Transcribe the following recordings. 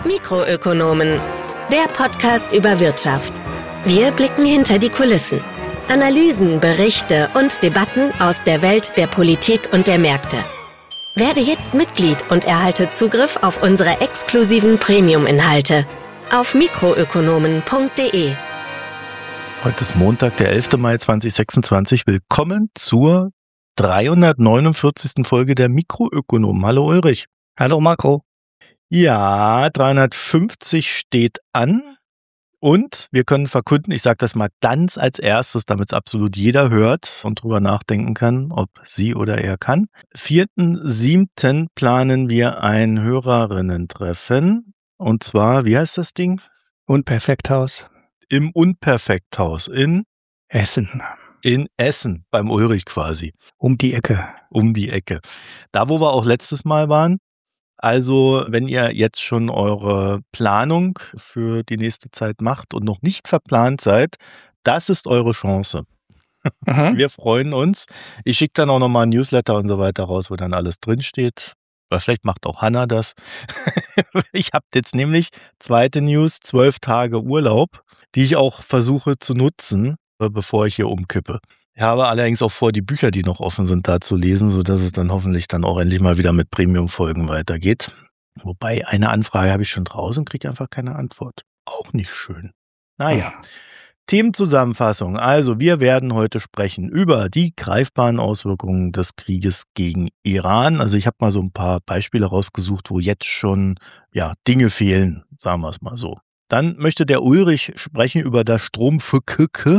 Mikroökonomen, der Podcast über Wirtschaft. Wir blicken hinter die Kulissen. Analysen, Berichte und Debatten aus der Welt der Politik und der Märkte. Werde jetzt Mitglied und erhalte Zugriff auf unsere exklusiven Premium-Inhalte auf mikroökonomen.de. Heute ist Montag, der 11. Mai 2026. Willkommen zur 349. Folge der Mikroökonomen. Hallo Ulrich. Hallo Marco. Ja, 350 steht an und wir können verkünden, ich sage das mal ganz als erstes, damit es absolut jeder hört und drüber nachdenken kann, ob sie oder er kann. 4.7. planen wir ein Hörerinnen-Treffen und zwar, wie heißt das Ding? Unperfekthaus. Im Unperfekthaus in Essen. In Essen, beim Ulrich quasi. Um die Ecke. Um die Ecke. Da, wo wir auch letztes Mal waren. Also, wenn ihr jetzt schon eure Planung für die nächste Zeit macht und noch nicht verplant seid, das ist eure Chance. Wir freuen uns. Ich schicke dann auch nochmal ein Newsletter und so weiter raus, wo dann alles drinsteht. Aber vielleicht macht auch Hanna das. Ich habe jetzt nämlich, zweite News, 12 Tage Urlaub, die ich auch versuche zu nutzen, bevor ich hier umkippe. Ich habe allerdings auch vor, die Bücher, die noch offen sind, da zu lesen, sodass es dann hoffentlich dann auch endlich mal wieder mit Premium-Folgen weitergeht. Wobei, eine Anfrage habe ich schon draußen und kriege einfach keine Antwort. Auch nicht schön. Naja. Themenzusammenfassung. Also, wir werden heute sprechen über die greifbaren Auswirkungen des Krieges gegen Iran. Also, ich habe mal so ein paar Beispiele rausgesucht, wo jetzt schon Dinge fehlen, sagen wir es mal so. Dann möchte der Ulrich sprechen über das Stromverkücke.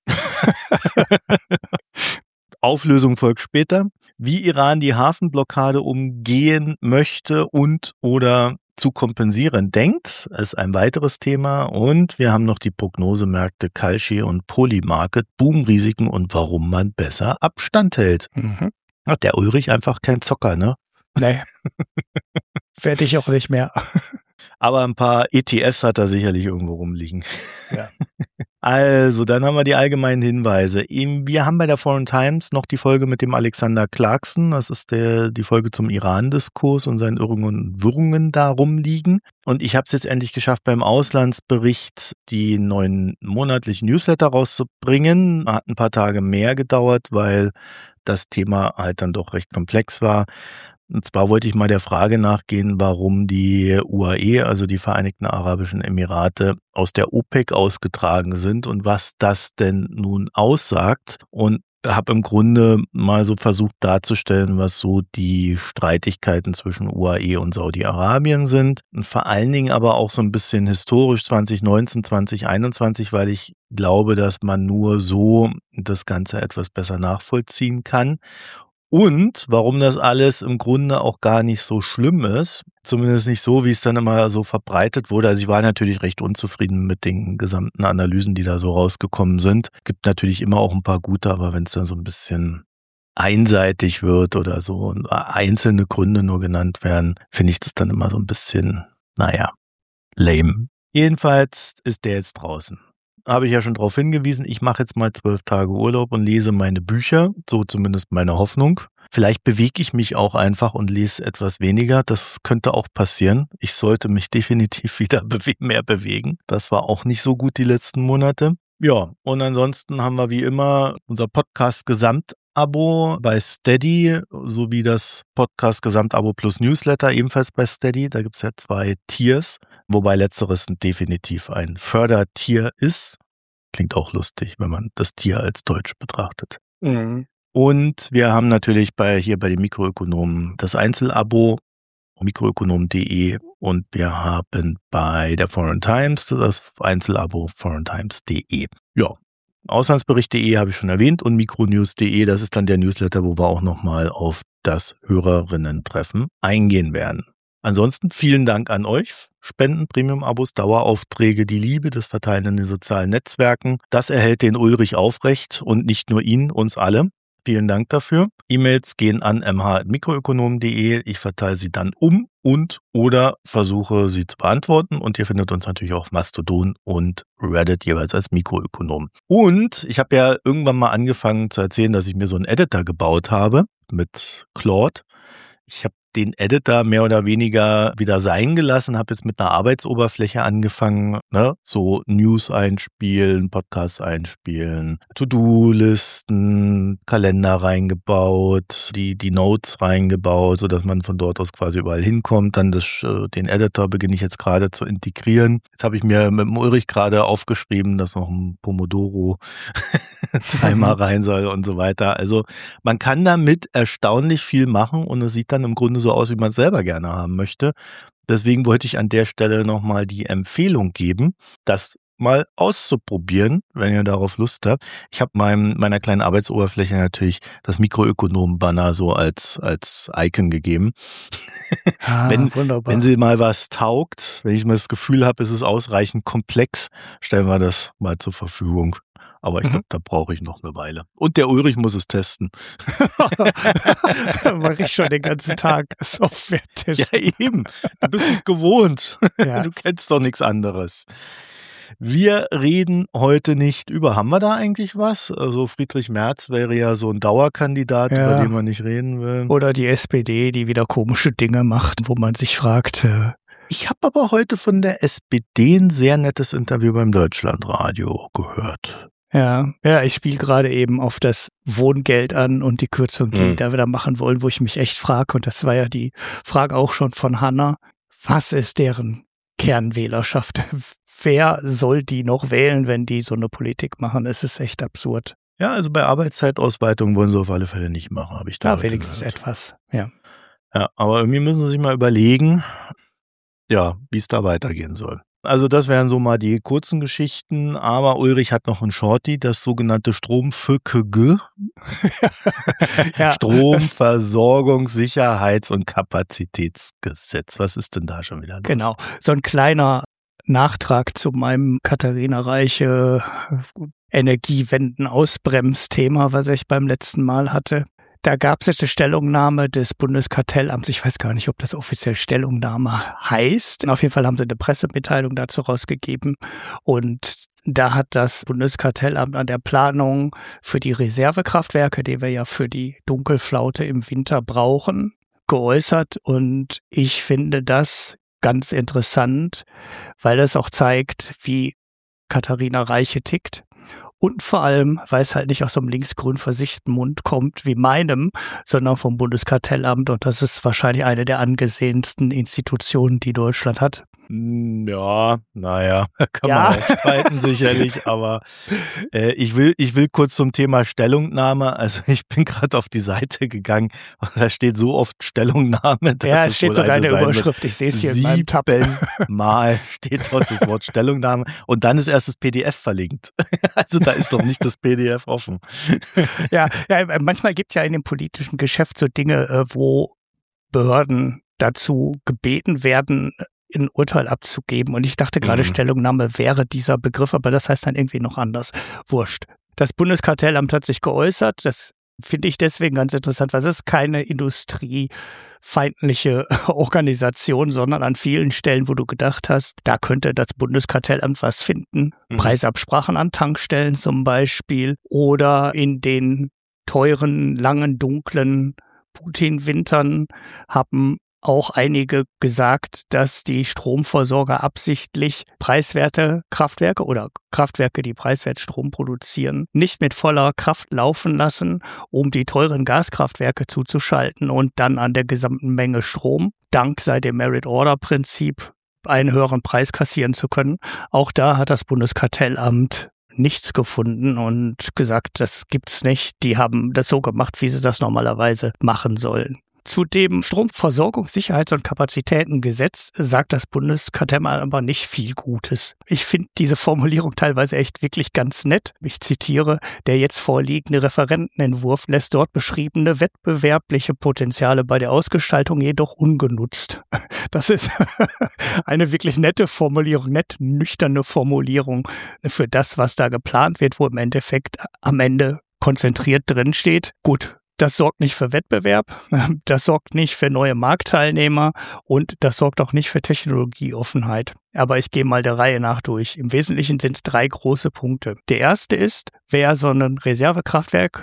Auflösung folgt später. Wie Iran die Hafenblockade umgehen möchte und oder zu kompensieren denkt, ist ein weiteres Thema. Und wir haben noch die Prognosemärkte Kalshi und Polymarket, Boomrisiken und warum man besser Abstand hält. Hat der Ulrich einfach kein Zocker, ne? Nee. Werde ich auch nicht mehr. Aber ein paar ETFs hat er sicherlich irgendwo rumliegen. Ja. Also, dann haben wir die allgemeinen Hinweise. Wir haben bei der Foreign Times noch die Folge mit dem Alexander Clarkson. Das ist die Folge zum Iran-Diskurs und seinen Irrungen und Wirrungen da rumliegen. Und ich habe es jetzt endlich geschafft, beim Auslandsbericht die neuen monatlichen Newsletter rauszubringen. Hat ein paar Tage mehr gedauert, weil das Thema halt dann doch recht komplex war. Und zwar wollte ich mal der Frage nachgehen, warum die UAE, also die Vereinigten Arabischen Emirate, aus der OPEC ausgetragen sind und was das denn nun aussagt. Und habe im Grunde mal so versucht darzustellen, was so die Streitigkeiten zwischen UAE und Saudi-Arabien sind. Und vor allen Dingen aber auch so ein bisschen historisch 2019, 2021, weil ich glaube, dass man nur so das Ganze etwas besser nachvollziehen kann. Und warum das alles im Grunde auch gar nicht so schlimm ist, zumindest nicht so, wie es dann immer so verbreitet wurde. Also ich war natürlich recht unzufrieden mit den gesamten Analysen, die da so rausgekommen sind. Gibt natürlich immer auch ein paar gute, aber wenn es dann so ein bisschen einseitig wird oder so und einzelne Gründe nur genannt werden, finde ich das dann immer so ein bisschen, lame. Jedenfalls ist der jetzt draußen. Habe ich ja schon darauf hingewiesen, ich mache jetzt mal 12 Tage Urlaub und lese meine Bücher, so zumindest meine Hoffnung. Vielleicht bewege ich mich auch einfach und lese etwas weniger, das könnte auch passieren. Ich sollte mich definitiv wieder mehr bewegen. Das war auch nicht so gut die letzten Monate. Ja, und ansonsten haben wir wie immer unser Podcast-Gesamtabo bei Steady sowie das Podcast-Gesamtabo plus Newsletter ebenfalls bei Steady. Da gibt es ja 2 Tiers, wobei letzteres definitiv ein Fördertier ist. Klingt auch lustig, wenn man das Tier als Deutsch betrachtet. Und wir haben natürlich bei den Mikroökonomen das Einzelabo, mikroökonomen.de, und wir haben bei der Foreign Times das Einzelabo foreigntimes.de. Ja, Auslandsbericht.de habe ich schon erwähnt und mikronews.de, das ist dann der Newsletter, wo wir auch nochmal auf das Hörerinnen-Treffen eingehen werden. Ansonsten vielen Dank an euch. Spenden, Premium-Abos, Daueraufträge, die Liebe, das Verteilen in den sozialen Netzwerken. Das erhält den Ulrich aufrecht und nicht nur ihn, uns alle. Vielen Dank dafür. E-Mails gehen an mh@mikroökonomen.de. Ich verteile sie dann um und oder versuche sie zu beantworten. Und ihr findet uns natürlich auch auf Mastodon und Reddit jeweils als Mikroökonom. Und ich habe ja irgendwann mal angefangen zu erzählen, dass ich mir so einen Editor gebaut habe mit Claude. Ich habe den Editor mehr oder weniger wieder sein gelassen, habe jetzt mit einer Arbeitsoberfläche angefangen, ne? So News einspielen, Podcasts einspielen, To-Do-Listen, Kalender reingebaut, die Notes reingebaut, sodass man von dort aus quasi überall hinkommt. Dann den Editor beginne ich jetzt gerade zu integrieren. Jetzt habe ich mir mit dem Ulrich gerade aufgeschrieben, dass noch ein Pomodoro-Timer rein soll und so weiter. Also man kann damit erstaunlich viel machen und es sieht dann im Grunde so aus, wie man es selber gerne haben möchte. Deswegen wollte ich an der Stelle nochmal die Empfehlung geben, das mal auszuprobieren, wenn ihr darauf Lust habt. Ich habe meiner kleinen Arbeitsoberfläche natürlich das Mikroökonom-Banner so als Icon gegeben. Wenn sie mal was taugt, wenn ich mal das Gefühl habe, es ist ausreichend komplex, stellen wir das mal zur Verfügung. Aber ich glaube, da brauche ich noch eine Weile. Und der Ulrich muss es testen. Mache ich schon den ganzen Tag Software testen. Ja, eben. Du bist es gewohnt. Ja. Du kennst doch nichts anderes. Wir reden heute nicht über, haben wir da eigentlich was? Also Friedrich Merz wäre ja so ein Dauerkandidat, über den man nicht reden will. Oder die SPD, die wieder komische Dinge macht, wo man sich fragt. Ich habe aber heute von der SPD ein sehr nettes Interview beim Deutschlandradio gehört. Ja, ich spiele gerade eben auf das Wohngeld an und die Kürzung, die die da wieder machen wollen, wo ich mich echt frage, und das war ja die Frage auch schon von Hanna, was ist deren Kernwählerschaft? Wer soll die noch wählen, wenn die so eine Politik machen? Es ist echt absurd. Ja, also bei Arbeitszeitausweitung wollen sie auf alle Fälle nicht machen, habe ich da wenigstens gehört. Etwas, ja. Ja, aber irgendwie müssen sie sich mal überlegen, ja, wie es da weitergehen soll. Also das wären so mal die kurzen Geschichten, aber Ulrich hat noch ein Shorty, das sogenannte Stromversorgungs-, Stromversorgungs-, und Kapazitätsgesetz. Was ist denn da schon wieder los? Genau, so ein kleiner Nachtrag zu meinem Katharina Reiche Energiewenden-Ausbremsthema, was ich beim letzten Mal hatte. Da gab es jetzt eine Stellungnahme des Bundeskartellamts. Ich weiß gar nicht, ob das offiziell Stellungnahme heißt. Auf jeden Fall haben sie eine Pressemitteilung dazu rausgegeben. Und da hat das Bundeskartellamt an der Planung für die Reservekraftwerke, die wir ja für die Dunkelflaute im Winter brauchen, geäußert. Und ich finde das ganz interessant, weil es auch zeigt, wie Katharina Reiche tickt. Und vor allem, weil es halt nicht aus so einem linksgrün versifften Mund kommt wie meinem, sondern vom Bundeskartellamt. Und das ist wahrscheinlich eine der angesehensten Institutionen, die Deutschland hat. Ja, naja, kann man auch streiten sicherlich, aber ich will kurz zum Thema Stellungnahme. Also ich bin gerade auf die Seite gegangen und da steht so oft Stellungnahme. Ja, es steht sogar eine Überschrift, ich sehe es hier in meinem Tab. 7-mal steht dort das Wort Stellungnahme und dann ist erst das PDF verlinkt. Also da ist doch nicht das PDF offen. Ja, manchmal gibt es ja in dem politischen Geschäft so Dinge, wo Behörden dazu gebeten werden, ein Urteil abzugeben. Und ich dachte gerade, Stellungnahme wäre dieser Begriff, aber das heißt dann irgendwie noch anders. Wurscht. Das Bundeskartellamt hat sich geäußert. Das finde ich deswegen ganz interessant, weil es ist keine industriefeindliche Organisation, sondern an vielen Stellen, wo du gedacht hast, da könnte das Bundeskartellamt was finden. Preisabsprachen an Tankstellen zum Beispiel oder in den teuren, langen, dunklen Putin-Wintern haben auch einige gesagt, dass die Stromversorger absichtlich preiswerte Kraftwerke oder Kraftwerke, die preiswert Strom produzieren, nicht mit voller Kraft laufen lassen, um die teuren Gaskraftwerke zuzuschalten und dann an der gesamten Menge Strom, dank dem Merit-Order-Prinzip, einen höheren Preis kassieren zu können. Auch da hat das Bundeskartellamt nichts gefunden und gesagt, das gibt's nicht. Die haben das so gemacht, wie sie das normalerweise machen sollen. Zu dem Stromversorgungssicherheits- und Kapazitätengesetz sagt das Bundeskartellamt aber nicht viel Gutes. Ich finde diese Formulierung teilweise echt wirklich ganz nett. Ich zitiere, der jetzt vorliegende Referentenentwurf lässt dort beschriebene wettbewerbliche Potenziale bei der Ausgestaltung jedoch ungenutzt. Das ist eine wirklich nette Formulierung, nüchterne Formulierung für das, was da geplant wird, wo im Endeffekt am Ende konzentriert drin steht. Gut. Das sorgt nicht für Wettbewerb, das sorgt nicht für neue Marktteilnehmer und das sorgt auch nicht für Technologieoffenheit. Aber ich gehe mal der Reihe nach durch. Im Wesentlichen sind es 3 große Punkte. Der erste ist, wer so ein Reservekraftwerk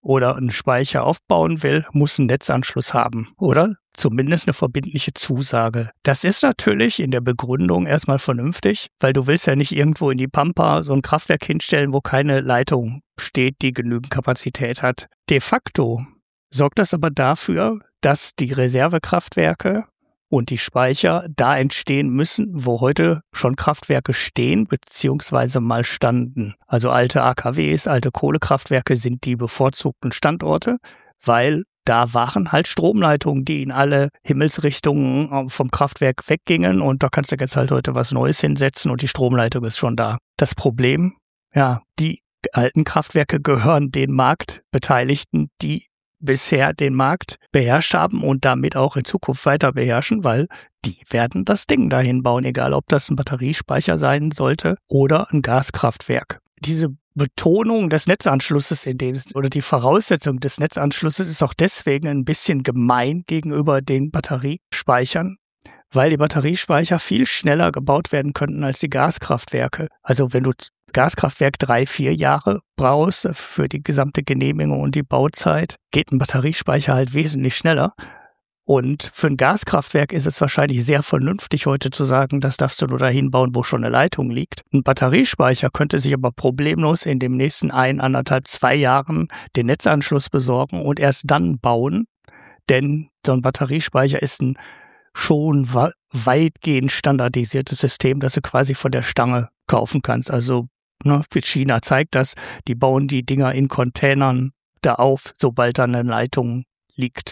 oder einen Speicher aufbauen will, muss einen Netzanschluss haben oder zumindest eine verbindliche Zusage. Das ist natürlich in der Begründung erstmal vernünftig, weil du willst ja nicht irgendwo in die Pampa so ein Kraftwerk hinstellen, wo keine Leitung steht, die genügend Kapazität hat. De facto sorgt das aber dafür, dass die Reservekraftwerke und die Speicher da entstehen müssen, wo heute schon Kraftwerke stehen bzw. mal standen. Also alte AKWs, alte Kohlekraftwerke sind die bevorzugten Standorte, weil da waren halt Stromleitungen, die in alle Himmelsrichtungen vom Kraftwerk weggingen und da kannst du jetzt halt heute was Neues hinsetzen und die Stromleitung ist schon da. Das Problem, ja, die alten Kraftwerke gehören den Marktbeteiligten, die bisher den Markt beherrscht haben und damit auch in Zukunft weiter beherrschen, weil die werden das Ding dahin bauen, egal ob das ein Batteriespeicher sein sollte oder ein Gaskraftwerk. Diese Betonung des Netzanschlusses oder die Voraussetzung des Netzanschlusses ist auch deswegen ein bisschen gemein gegenüber den Batteriespeichern, weil die Batteriespeicher viel schneller gebaut werden könnten als die Gaskraftwerke. Also wenn du Gaskraftwerk 3-4 Jahre brauchst für die gesamte Genehmigung und die Bauzeit, geht ein Batteriespeicher halt wesentlich schneller. Und für ein Gaskraftwerk ist es wahrscheinlich sehr vernünftig, heute zu sagen, das darfst du nur dahin bauen, wo schon eine Leitung liegt. Ein Batteriespeicher könnte sich aber problemlos in den nächsten 1,5, 2 Jahren den Netzanschluss besorgen und erst dann bauen. Denn so ein Batteriespeicher ist ein schon weitgehend standardisiertes System, das du quasi von der Stange kaufen kannst. Also China zeigt das, die bauen die Dinger in Containern da auf, sobald da eine Leitung liegt.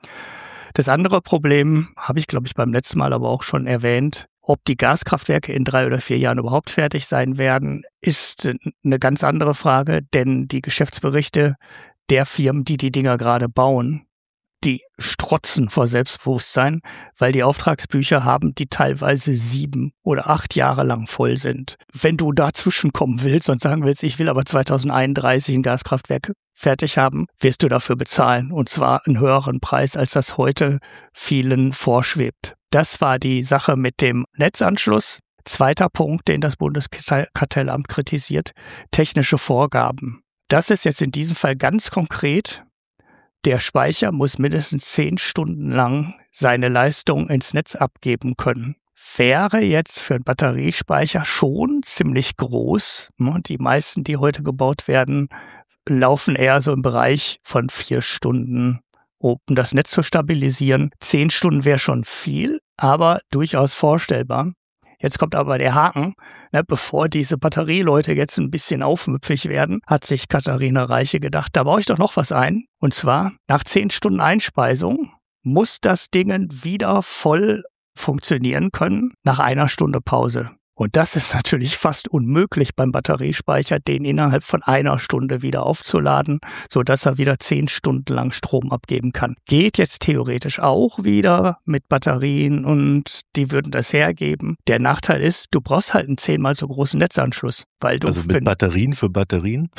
Das andere Problem habe ich, glaube ich, beim letzten Mal aber auch schon erwähnt. Ob die Gaskraftwerke in 3 oder 4 Jahren überhaupt fertig sein werden, ist eine ganz andere Frage, denn die Geschäftsberichte der Firmen, die die Dinger gerade bauen, die strotzen vor Selbstbewusstsein, weil die Auftragsbücher haben, die teilweise 7 oder 8 Jahre lang voll sind. Wenn du dazwischen kommen willst und sagen willst, ich will aber 2031 ein Gaskraftwerk fertig haben, wirst du dafür bezahlen. Und zwar einen höheren Preis, als das heute vielen vorschwebt. Das war die Sache mit dem Netzanschluss. Zweiter Punkt, den das Bundeskartellamt kritisiert, technische Vorgaben. Das ist jetzt in diesem Fall ganz konkret. Der Speicher muss mindestens 10 Stunden lang seine Leistung ins Netz abgeben können. Wäre jetzt für einen Batteriespeicher schon ziemlich groß. Die meisten, die heute gebaut werden, laufen eher so im Bereich von 4 Stunden, um das Netz zu stabilisieren. 10 Stunden wäre schon viel, aber durchaus vorstellbar. Jetzt kommt aber der Haken. Bevor diese Batterieleute jetzt ein bisschen aufmüpfig werden, hat sich Katharina Reiche gedacht, da baue ich doch noch was ein. Und zwar, nach 10 Stunden Einspeisung muss das Ding wieder voll funktionieren können, nach 1 Stunde Pause. Und das ist natürlich fast unmöglich beim Batteriespeicher, den innerhalb von 1 Stunde wieder aufzuladen, sodass er wieder 10 Stunden lang Strom abgeben kann. Geht jetzt theoretisch auch wieder mit Batterien und die würden das hergeben. Der Nachteil ist, du brauchst halt einen 10-mal so großen Netzanschluss. Weil du also mit Batterien für Batterien?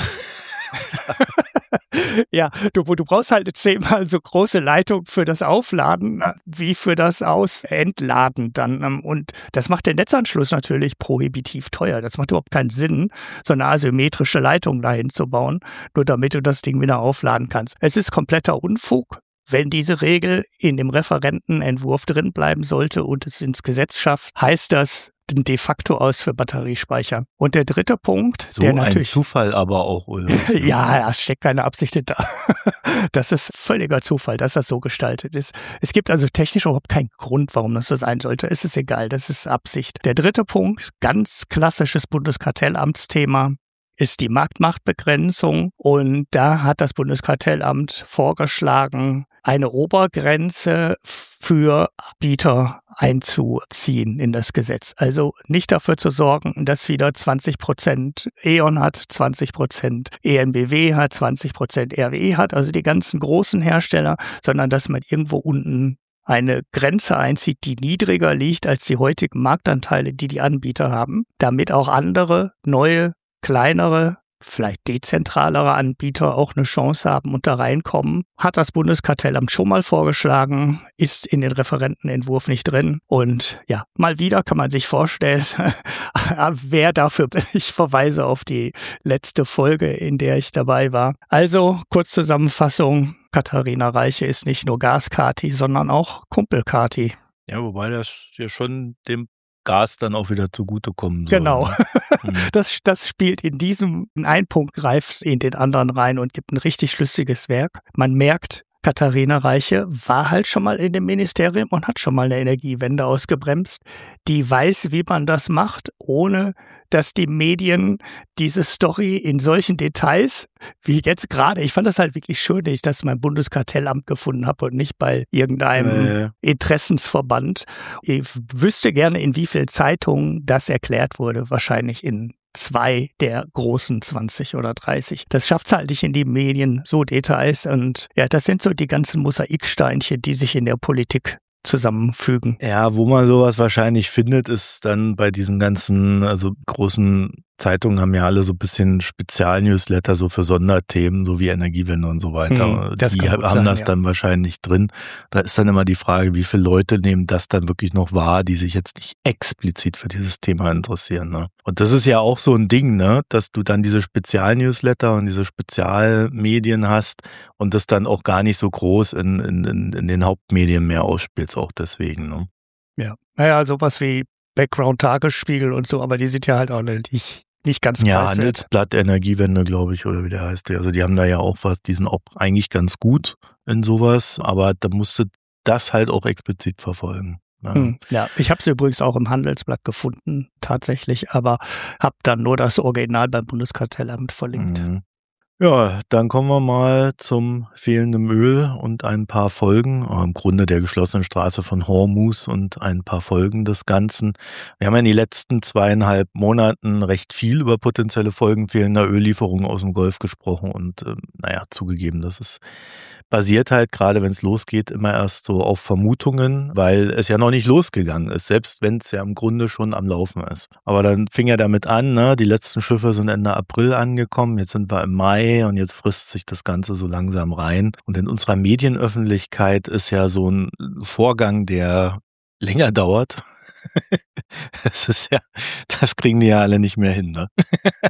Ja, du brauchst halt eine 10-mal so große Leitung für das Aufladen wie für das Entladen dann. Und das macht den Netzanschluss natürlich prohibitiv teuer. Das macht überhaupt keinen Sinn, so eine asymmetrische Leitung dahin zu bauen, nur damit du das Ding wieder aufladen kannst. Es ist kompletter Unfug. Wenn diese Regel in dem Referentenentwurf drin bleiben sollte und es ins Gesetz schafft, heißt das de facto aus für Batteriespeicher. Und der dritte Punkt, so der natürlich... ein Zufall aber auch, Ulf. Ja, es steckt keine Absicht hinter. Das ist völliger Zufall, dass das so gestaltet ist. Es gibt also technisch überhaupt keinen Grund, warum das so sein sollte. Es ist egal, das ist Absicht. Der dritte Punkt, ganz klassisches Bundeskartellamtsthema, ist die Marktmachtbegrenzung. Und da hat das Bundeskartellamt vorgeschlagen, eine Obergrenze für Bieter einzuziehen in das Gesetz. Also nicht dafür zu sorgen, dass wieder 20% E.ON hat, 20% EnBW hat, 20% RWE hat, also die ganzen großen Hersteller, sondern dass man irgendwo unten eine Grenze einzieht, die niedriger liegt als die heutigen Marktanteile, die die Anbieter haben, damit auch andere, neue, kleinere vielleicht dezentralere Anbieter auch eine Chance haben und da reinkommen. Hat das Bundeskartellamt schon mal vorgeschlagen, ist in den Referentenentwurf nicht drin. Und ja, mal wieder kann man sich vorstellen, wer dafür, ich verweise auf die letzte Folge, in der ich dabei war. Also, Kurzzusammenfassung, Katharina Reiche ist nicht nur Gaskati, sondern auch Kumpelkati. Ja, wobei das ja schon dem Gas dann auch wieder zugutekommen soll. Genau. Ne? Das spielt in einen Punkt greift in den anderen rein und gibt ein richtig schlüssiges Werk. Man merkt, Katharina Reiche war halt schon mal in dem Ministerium und hat schon mal eine Energiewende ausgebremst. Die weiß, wie man das macht, ohne dass die Medien diese Story in solchen Details, wie jetzt gerade, ich fand das halt wirklich schön, dass ich das beim Bundeskartellamt gefunden habe und nicht bei irgendeinem Interessensverband. Ich wüsste gerne, in wie vielen Zeitungen das erklärt wurde, wahrscheinlich in 2 der großen 20 oder 30. Das schafft's halt nicht in die Medien, so Details. Und ja, das sind so die ganzen Mosaiksteinchen, die sich in der Politik zusammenfügen. Ja, wo man sowas wahrscheinlich findet, ist dann bei diesen ganzen, also großen Zeitungen haben ja alle so ein bisschen Spezialnewsletter so für Sonderthemen, so wie Energiewende und so weiter. Die haben das dann wahrscheinlich drin. Da ist dann immer die Frage, wie viele Leute nehmen das dann wirklich noch wahr, die sich jetzt nicht explizit für dieses Thema interessieren. Ne? Und das ist ja auch so ein Ding, ne, dass du dann diese Spezialnewsletter und diese Spezialmedien hast und das dann auch gar nicht so groß in den Hauptmedien mehr ausspielst, auch deswegen. Ne? Ja, naja, sowas wie Background-Tagesspiegel und so, aber die sind ja halt auch nicht ganz preiswert. Ja, Handelsblatt Energiewende, glaube ich, oder wie der heißt. Also die haben da ja auch was, die sind auch eigentlich ganz gut in sowas, aber da musste das halt auch explizit verfolgen. Ja, ja, ich habe es übrigens auch im Handelsblatt gefunden, tatsächlich, aber habe dann nur das Original beim Bundeskartellamt verlinkt. Ja, dann kommen wir mal zum fehlenden Öl und ein paar Folgen, im Grunde der geschlossenen Straße von Hormuz und ein paar Folgen des Ganzen. Wir haben ja in den letzten 2,5 Monaten recht viel über potenzielle Folgen fehlender Öllieferungen aus dem Golf gesprochen und zugegeben, das ist basiert halt, gerade wenn es losgeht, immer erst so auf Vermutungen, weil es ja noch nicht losgegangen ist, selbst wenn es ja im Grunde schon am Laufen ist. Aber dann fing er damit an, ne? Die letzten Schiffe sind Ende April angekommen, jetzt sind wir im Mai und jetzt frisst sich das Ganze so langsam rein. Und in unserer Medienöffentlichkeit ist ja so ein Vorgang, der länger dauert. Das kriegen die ja alle nicht mehr hin, ne?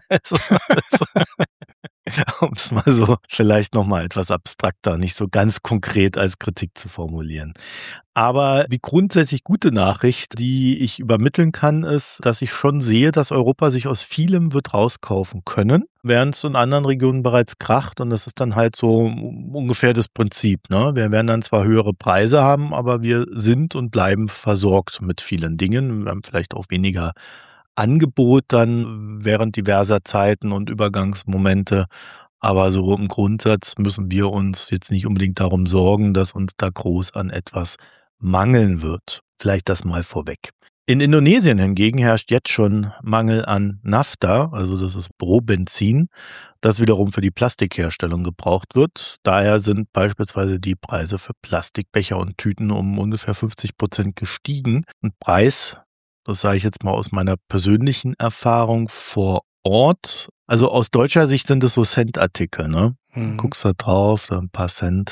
Um es mal so vielleicht nochmal etwas abstrakter, nicht so ganz konkret als Kritik zu formulieren. Aber die grundsätzlich gute Nachricht, die ich übermitteln kann, ist, dass ich schon sehe, dass Europa sich aus vielem wird rauskaufen können, während es in anderen Regionen bereits kracht. Und das ist dann halt so ungefähr das Prinzip, ne? Wir werden dann zwar höhere Preise haben, aber wir sind und bleiben versorgt mit vielen Dingen. Wir haben vielleicht auch weniger Angebot dann während diverser Zeiten und Übergangsmomente. Aber so im Grundsatz müssen wir uns jetzt nicht unbedingt darum sorgen, dass uns da groß an etwas mangeln wird. Vielleicht das mal vorweg. In Indonesien hingegen herrscht jetzt schon Mangel an Naphtha, also das ist Rohbenzin, das wiederum für die Plastikherstellung gebraucht wird. Daher sind beispielsweise die Preise für Plastikbecher und Tüten um ungefähr 50% gestiegen. Und Preis, das sage ich jetzt mal aus meiner persönlichen Erfahrung vor Ort. Also aus deutscher Sicht sind es so Cent-Artikel, ne? Guckst da drauf, da ein paar Cent,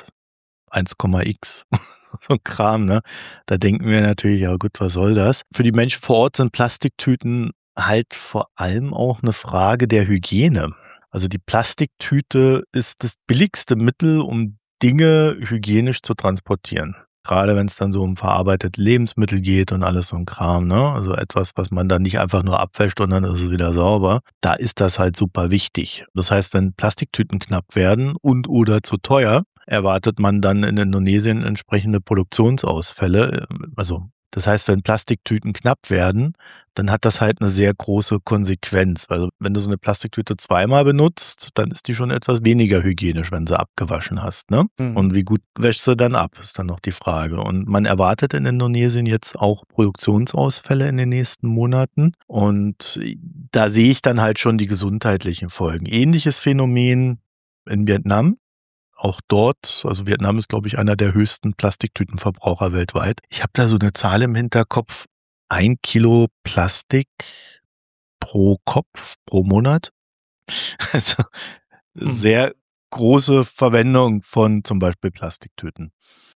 1,x, so ein Kram, ne? Da denken wir natürlich, ja gut, was soll das? Für die Menschen vor Ort sind Plastiktüten halt vor allem auch eine Frage der Hygiene. Also die Plastiktüte ist das billigste Mittel, um Dinge hygienisch zu transportieren. Gerade wenn es dann so um verarbeitete Lebensmittel geht und alles so ein Kram, ne? Also etwas, was man dann nicht einfach nur abwäscht und dann ist es wieder sauber. Da ist das halt super wichtig. Das heißt, wenn Plastiktüten knapp werden und oder zu teuer, erwartet man dann in Indonesien entsprechende Produktionsausfälle. Also das heißt, wenn Plastiktüten knapp werden, dann hat das halt eine sehr große Konsequenz. Also wenn du so eine Plastiktüte zweimal benutzt, dann ist die schon etwas weniger hygienisch, wenn sie abgewaschen hast, ne? Und wie gut wäschst du dann ab, ist dann noch die Frage. Und man erwartet in Indonesien jetzt auch Produktionsausfälle in den nächsten Monaten. Und da sehe ich dann halt schon die gesundheitlichen Folgen. Ähnliches Phänomen in Vietnam. Auch dort, also Vietnam ist, glaube ich, einer der höchsten Plastiktütenverbraucher weltweit. Ich habe da so eine Zahl im Hinterkopf. 1 Kilo Plastik pro Kopf, pro Monat. Also sehr große Verwendung von zum Beispiel Plastiktüten.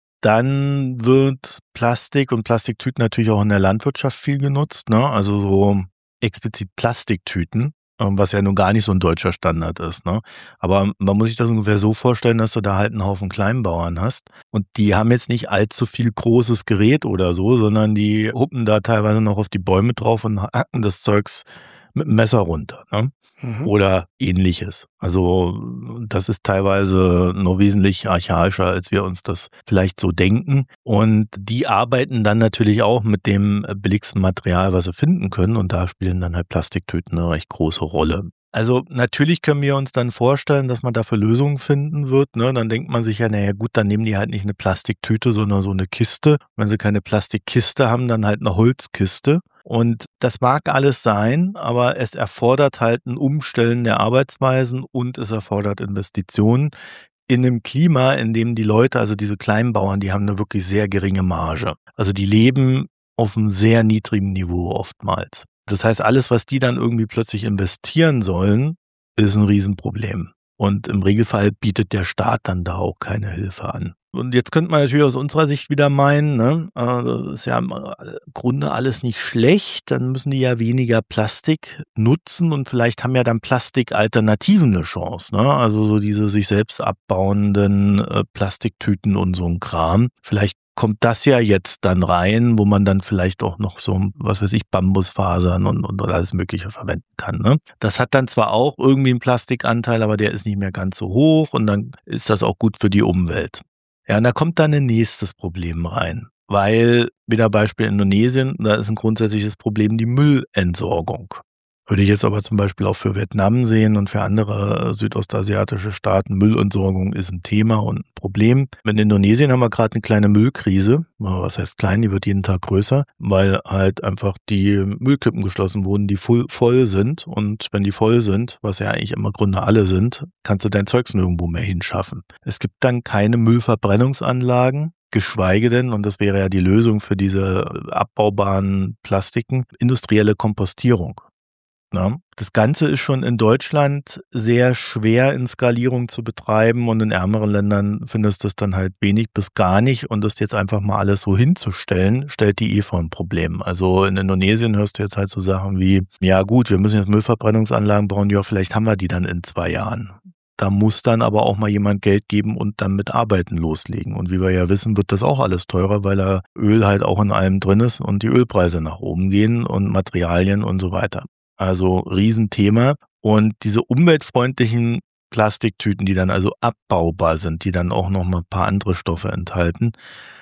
Dann wird Plastik und Plastiktüten natürlich auch in der Landwirtschaft viel genutzt, ne? Also so explizit Plastiktüten, was ja nun gar nicht so ein deutscher Standard ist, ne? Aber man muss sich das ungefähr so vorstellen, dass du da halt einen Haufen Kleinbauern hast und die haben jetzt nicht allzu viel großes Gerät oder so, sondern die huppen da teilweise noch auf die Bäume drauf und hacken das Zeugs mit dem Messer runter, ne? Oder ähnliches. Also das ist teilweise noch wesentlich archaischer, als wir uns das vielleicht so denken. Und die arbeiten dann natürlich auch mit dem billigsten Material, was sie finden können. Und da spielen dann halt Plastiktüten eine recht große Rolle. Also natürlich können wir uns dann vorstellen, dass man dafür Lösungen finden wird, ne? Dann denkt man sich ja, naja gut, dann nehmen die halt nicht eine Plastiktüte, sondern so eine Kiste. Wenn sie keine Plastikkiste haben, dann halt eine Holzkiste. Und das mag alles sein, aber es erfordert halt ein Umstellen der Arbeitsweisen und es erfordert Investitionen in einem Klima, in dem die Leute, also diese Kleinbauern, die haben eine wirklich sehr geringe Marge. Also die leben auf einem sehr niedrigen Niveau oftmals. Das heißt, alles, was die dann irgendwie plötzlich investieren sollen, ist ein Riesenproblem. Und im Regelfall bietet der Staat dann da auch keine Hilfe an. Und jetzt könnte man natürlich aus unserer Sicht wieder meinen, ne, das ist ja im Grunde alles nicht schlecht, dann müssen die ja weniger Plastik nutzen und vielleicht haben ja dann Plastikalternativen eine Chance, ne? Also so diese sich selbst abbauenden Plastiktüten und so ein Kram. Vielleicht kommt das ja jetzt dann rein, wo man dann vielleicht auch noch so, was weiß ich, Bambusfasern und alles Mögliche verwenden kann, ne? Das hat dann zwar auch irgendwie einen Plastikanteil, aber der ist nicht mehr ganz so hoch und dann ist das auch gut für die Umwelt. Ja, und da kommt dann ein nächstes Problem rein, weil, wieder Beispiel Indonesien, da ist ein grundsätzliches Problem die Müllentsorgung. Würde ich jetzt aber zum Beispiel auch für Vietnam sehen und für andere südostasiatische Staaten. Müllentsorgung ist ein Thema und ein Problem. In Indonesien haben wir gerade eine kleine Müllkrise. Was heißt klein? Die wird jeden Tag größer, weil halt einfach die Müllkippen geschlossen wurden, die voll sind. Und wenn die voll sind, was ja eigentlich im Grunde alle sind, kannst du dein Zeugs nirgendwo mehr hinschaffen. Es gibt dann keine Müllverbrennungsanlagen. Geschweige denn, und das wäre ja die Lösung für diese abbaubaren Plastiken, industrielle Kompostierung. Ja, das Ganze ist schon in Deutschland sehr schwer in Skalierung zu betreiben und in ärmeren Ländern findest du es dann halt wenig bis gar nicht und das jetzt einfach mal alles so hinzustellen, stellt die vor ein Problem. Also in Indonesien hörst du jetzt halt so Sachen wie, ja gut, wir müssen jetzt Müllverbrennungsanlagen bauen, ja vielleicht haben wir die dann in 2 Jahren. Da muss dann aber auch mal jemand Geld geben und dann mit Arbeiten loslegen. Und wie wir ja wissen, wird das auch alles teurer, weil da Öl halt auch in allem drin ist und die Ölpreise nach oben gehen und Materialien und so weiter. Also Riesenthema. Und diese umweltfreundlichen Plastiktüten, die dann also abbaubar sind, die dann auch noch mal ein paar andere Stoffe enthalten,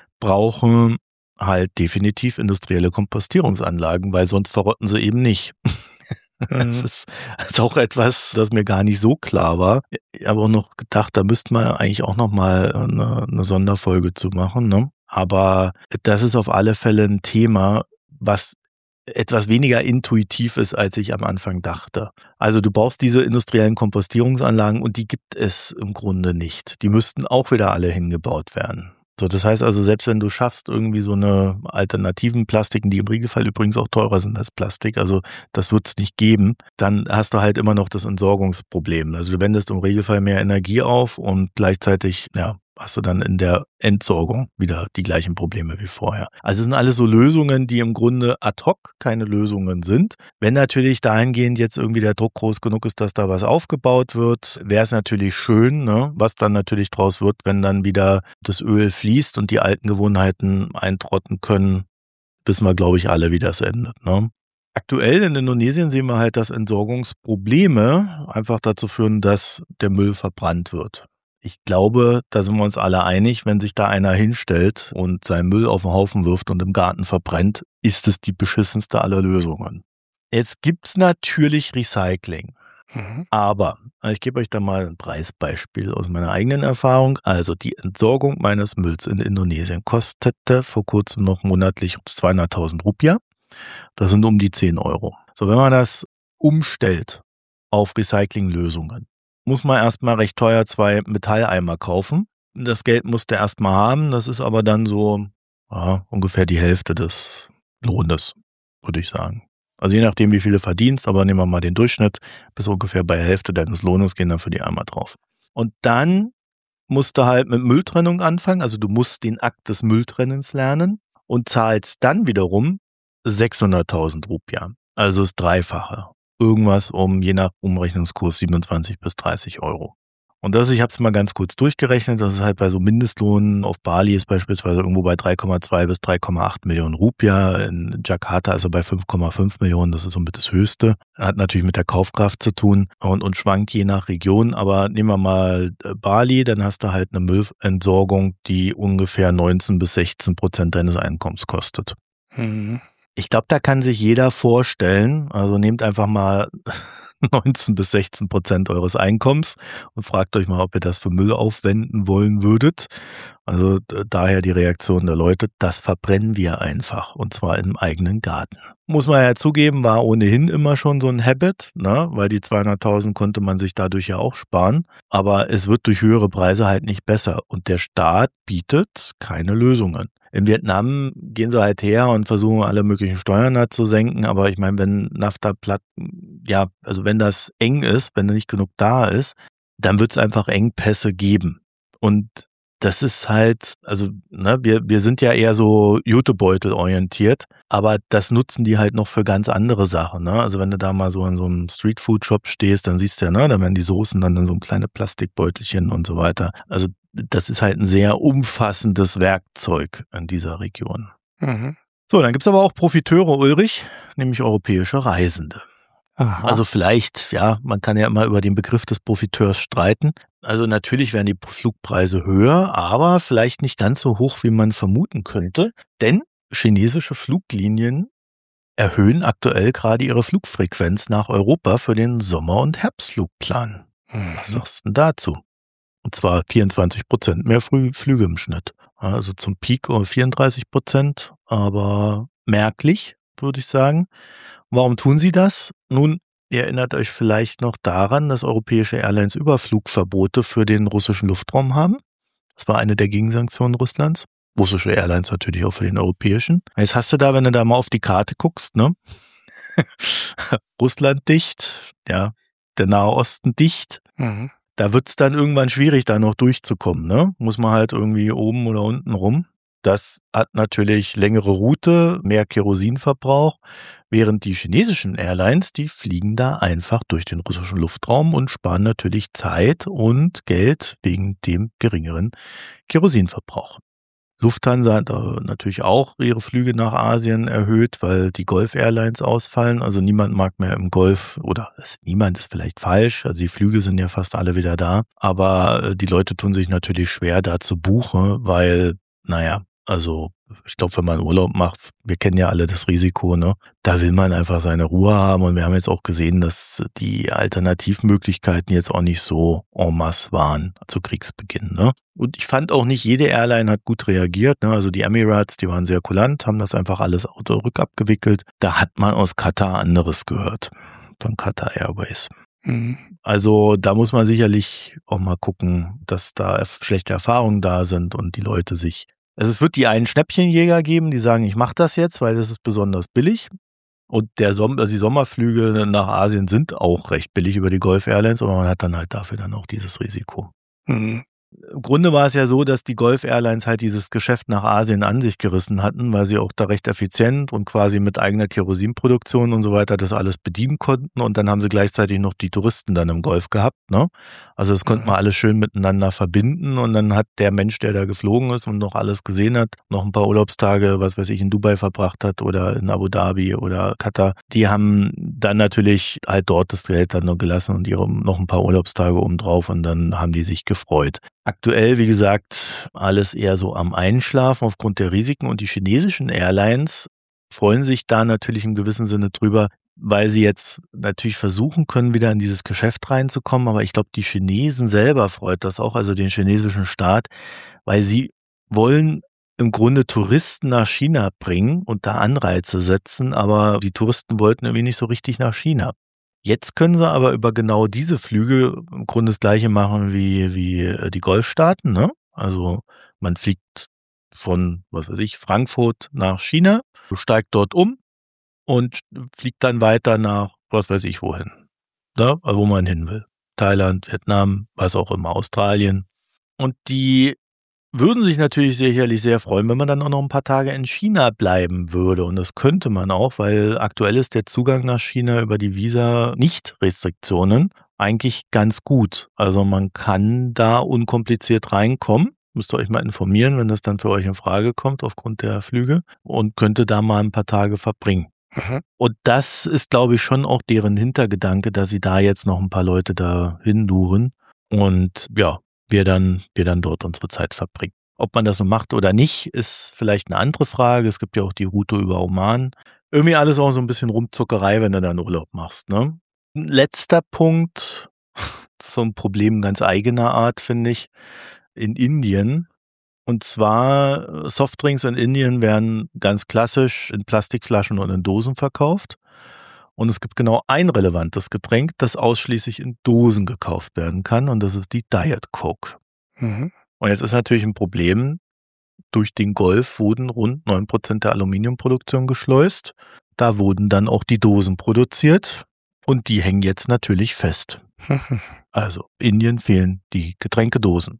brauchen halt definitiv industrielle Kompostierungsanlagen, weil sonst verrotten sie eben nicht. Das ist auch etwas, das mir gar nicht so klar war. Ich habe auch noch gedacht, da müsste man eigentlich auch noch mal eine Sonderfolge zu machen, ne? Aber das ist auf alle Fälle ein Thema, was etwas weniger intuitiv ist, als ich am Anfang dachte. Also du brauchst diese industriellen Kompostierungsanlagen und die gibt es im Grunde nicht. Die müssten auch wieder alle hingebaut werden. So, das heißt also, selbst wenn du schaffst, irgendwie so eine alternativen Plastiken, die im Regelfall übrigens auch teurer sind als Plastik, also das wird es nicht geben, dann hast du halt immer noch das Entsorgungsproblem. Also du wendest im Regelfall mehr Energie auf und gleichzeitig, ja, hast du dann in der Entsorgung wieder die gleichen Probleme wie vorher. Also es sind alles so Lösungen, die im Grunde ad hoc keine Lösungen sind. Wenn natürlich dahingehend jetzt irgendwie der Druck groß genug ist, dass da was aufgebaut wird, wäre es natürlich schön, ne? Was dann natürlich draus wird, wenn dann wieder das Öl fließt und die alten Gewohnheiten eintrotten können, wissen wir, glaube ich, alle, wie das endet, ne? Aktuell in Indonesien sehen wir halt, dass Entsorgungsprobleme einfach dazu führen, dass der Müll verbrannt wird. Ich glaube, da sind wir uns alle einig, wenn sich da einer hinstellt und seinen Müll auf den Haufen wirft und im Garten verbrennt, ist es die beschissenste aller Lösungen. Jetzt gibt's natürlich Recycling. Aber ich gebe euch da mal ein Preisbeispiel aus meiner eigenen Erfahrung. Also die Entsorgung meines Mülls in Indonesien kostete vor kurzem noch monatlich 200.000 Rupiah. Das sind um die 10 Euro. So, wenn man das umstellt auf Recyclinglösungen, muss man erstmal recht teuer 2 Metalleimer kaufen. Das Geld musst du erstmal haben. Das ist aber dann so ungefähr die Hälfte des Lohnes, würde ich sagen. Also je nachdem, wie viel du verdienst, aber nehmen wir mal den Durchschnitt, bis ungefähr bei der Hälfte deines Lohnes gehen dann für die Eimer drauf. Und dann musst du halt mit Mülltrennung anfangen, also du musst den Akt des Mülltrennens lernen und zahlst dann wiederum 600.000 Rupia, also das Dreifache. Irgendwas je nach Umrechnungskurs 27 bis 30 Euro. Und ich habe es mal ganz kurz durchgerechnet, das ist halt bei so Mindestlohn auf Bali ist beispielsweise irgendwo bei 3,2 bis 3,8 Millionen Rupia, in Jakarta ist er bei 5,5 Millionen, das ist somit das Höchste. Hat natürlich mit der Kaufkraft zu tun und schwankt je nach Region, aber nehmen wir mal Bali, dann hast du halt eine Müllentsorgung, die ungefähr 19 bis 16% deines Einkommens kostet. Ich glaube, da kann sich jeder vorstellen, also nehmt einfach mal 19 bis 16% eures Einkommens und fragt euch mal, ob ihr das für Müll aufwenden wollen würdet. Also daher die Reaktion der Leute, das verbrennen wir einfach und zwar im eigenen Garten. Muss man ja zugeben, war ohnehin immer schon so ein Habit, ne? Weil die 200.000 konnte man sich dadurch ja auch sparen, aber es wird durch höhere Preise halt nicht besser und der Staat bietet keine Lösungen. In Vietnam gehen sie halt her und versuchen alle möglichen Steuern da zu senken, aber ich meine, wenn NAFTA also wenn das eng ist, wenn nicht genug da ist, dann wird es einfach Engpässe geben. Und das ist halt, also ne, wir sind ja eher so Jutebeutel orientiert, aber das nutzen die halt noch für ganz andere Sachen. Ne? Also wenn du da mal so in so einem Streetfood-Shop stehst, dann siehst du ja, ne, da werden die Soßen dann in so ein kleine Plastikbeutelchen und so weiter. Also das ist halt ein sehr umfassendes Werkzeug in dieser Region. So, dann gibt's aber auch Profiteure, Ulrich, nämlich europäische Reisende. Aha. Also vielleicht, ja, man kann ja immer über den Begriff des Profiteurs streiten. Also natürlich werden die Flugpreise höher, aber vielleicht nicht ganz so hoch, wie man vermuten könnte. Denn chinesische Fluglinien erhöhen aktuell gerade ihre Flugfrequenz nach Europa für den Sommer- und Herbstflugplan. Was sagst du denn dazu? Und zwar 24% mehr Flüge im Schnitt. Also zum Peak 34%, aber merklich, würde ich sagen. Warum tun sie das? Nun, ihr erinnert euch vielleicht noch daran, dass europäische Airlines Überflugverbote für den russischen Luftraum haben. Das war eine der Gegensanktionen Russlands. Russische Airlines natürlich auch für den europäischen. Jetzt hast du da, wenn du da mal auf die Karte guckst, ne? Russland dicht, ja, der Nahe Osten dicht. Da wird's dann irgendwann schwierig, da noch durchzukommen, ne? Muss man halt irgendwie oben oder unten rum. Das hat natürlich längere Route, mehr Kerosinverbrauch, während die chinesischen Airlines, die fliegen da einfach durch den russischen Luftraum und sparen natürlich Zeit und Geld wegen dem geringeren Kerosinverbrauch. Lufthansa hat natürlich auch ihre Flüge nach Asien erhöht, weil die Gulf Airlines ausfallen. Also niemand mag mehr im Golf, oder niemand ist vielleicht falsch, also die Flüge sind ja fast alle wieder da. Aber die Leute tun sich natürlich schwer, da zu buchen, weil, naja, also ich glaube, wenn man Urlaub macht, wir kennen ja alle das Risiko, ne? Da will man einfach seine Ruhe haben und wir haben jetzt auch gesehen, dass die Alternativmöglichkeiten jetzt auch nicht so en masse waren zu Kriegsbeginn, ne? Und ich fand auch nicht jede Airline hat gut reagiert, ne? Also die Emirates, die waren sehr kulant, haben das einfach alles rückabgewickelt. Da hat man aus Katar anderes gehört, von Qatar Airways. Also da muss man sicherlich auch mal gucken, dass da schlechte Erfahrungen da sind und die Leute sich. Also es wird die einen Schnäppchenjäger geben, die sagen, ich mache das jetzt, weil das ist besonders billig. Und die Sommerflüge nach Asien sind auch recht billig über die Gulf Airlines, aber man hat dann halt dafür dann auch dieses Risiko. Im Grunde war es ja so, dass die Gulf Airlines halt dieses Geschäft nach Asien an sich gerissen hatten, weil sie auch da recht effizient und quasi mit eigener Kerosinproduktion und so weiter das alles bedienen konnten. Und dann haben sie gleichzeitig noch die Touristen dann im Golf gehabt, ne? Also das konnte man alles schön miteinander verbinden. Und dann hat der Mensch, der da geflogen ist und noch alles gesehen hat, noch ein paar Urlaubstage, was weiß ich, in Dubai verbracht hat oder in Abu Dhabi oder Katar, die haben dann natürlich halt dort das Geld dann noch gelassen und ihre noch ein paar Urlaubstage obendrauf und dann haben die sich gefreut. Aktuell, wie gesagt, alles eher so am Einschlafen aufgrund der Risiken und die chinesischen Airlines freuen sich da natürlich im gewissen Sinne drüber, weil sie jetzt natürlich versuchen können, wieder in dieses Geschäft reinzukommen. Aber ich glaube, die Chinesen selber freut das auch, also den chinesischen Staat, weil sie wollen im Grunde Touristen nach China bringen und da Anreize setzen, aber die Touristen wollten irgendwie nicht so richtig nach China. Jetzt können sie aber über genau diese Flüge im Grunde das Gleiche machen wie die Golfstaaten, ne? Also man fliegt von, was weiß ich, Frankfurt nach China, steigt dort um und fliegt dann weiter nach, was weiß ich wohin, ne? Wo man hin will. Thailand, Vietnam, was auch immer, Australien. Und die würden sich natürlich sicherlich sehr freuen, wenn man dann auch noch ein paar Tage in China bleiben würde. Und das könnte man auch, weil aktuell ist der Zugang nach China über die Visa-Nicht-Restriktionen eigentlich ganz gut. Also man kann da unkompliziert reinkommen. Müsst ihr euch mal informieren, wenn das dann für euch in Frage kommt aufgrund der Flüge und könnte da mal ein paar Tage verbringen. Mhm. Und das ist, glaube ich, schon auch deren Hintergedanke, dass sie da jetzt noch ein paar Leute da hinduren und ja, wir dann dort unsere Zeit verbringen. Ob man das so macht oder nicht, ist vielleicht eine andere Frage. Es gibt ja auch die Route über Oman. Irgendwie alles auch so ein bisschen Rumzuckerei, wenn du dann Urlaub machst, ne? Ein letzter Punkt, so ein Problem ganz eigener Art, finde ich, in Indien. Und zwar Softdrinks in Indien werden ganz klassisch in Plastikflaschen und in Dosen verkauft. Und es gibt genau ein relevantes Getränk, das ausschließlich in Dosen gekauft werden kann. Und das ist die Diet Coke. Mhm. Und jetzt ist natürlich ein Problem, durch den Golf wurden rund 9% der Aluminiumproduktion geschleust. Da wurden dann auch die Dosen produziert. Und die hängen jetzt natürlich fest. Also Indien fehlen die Getränkedosen.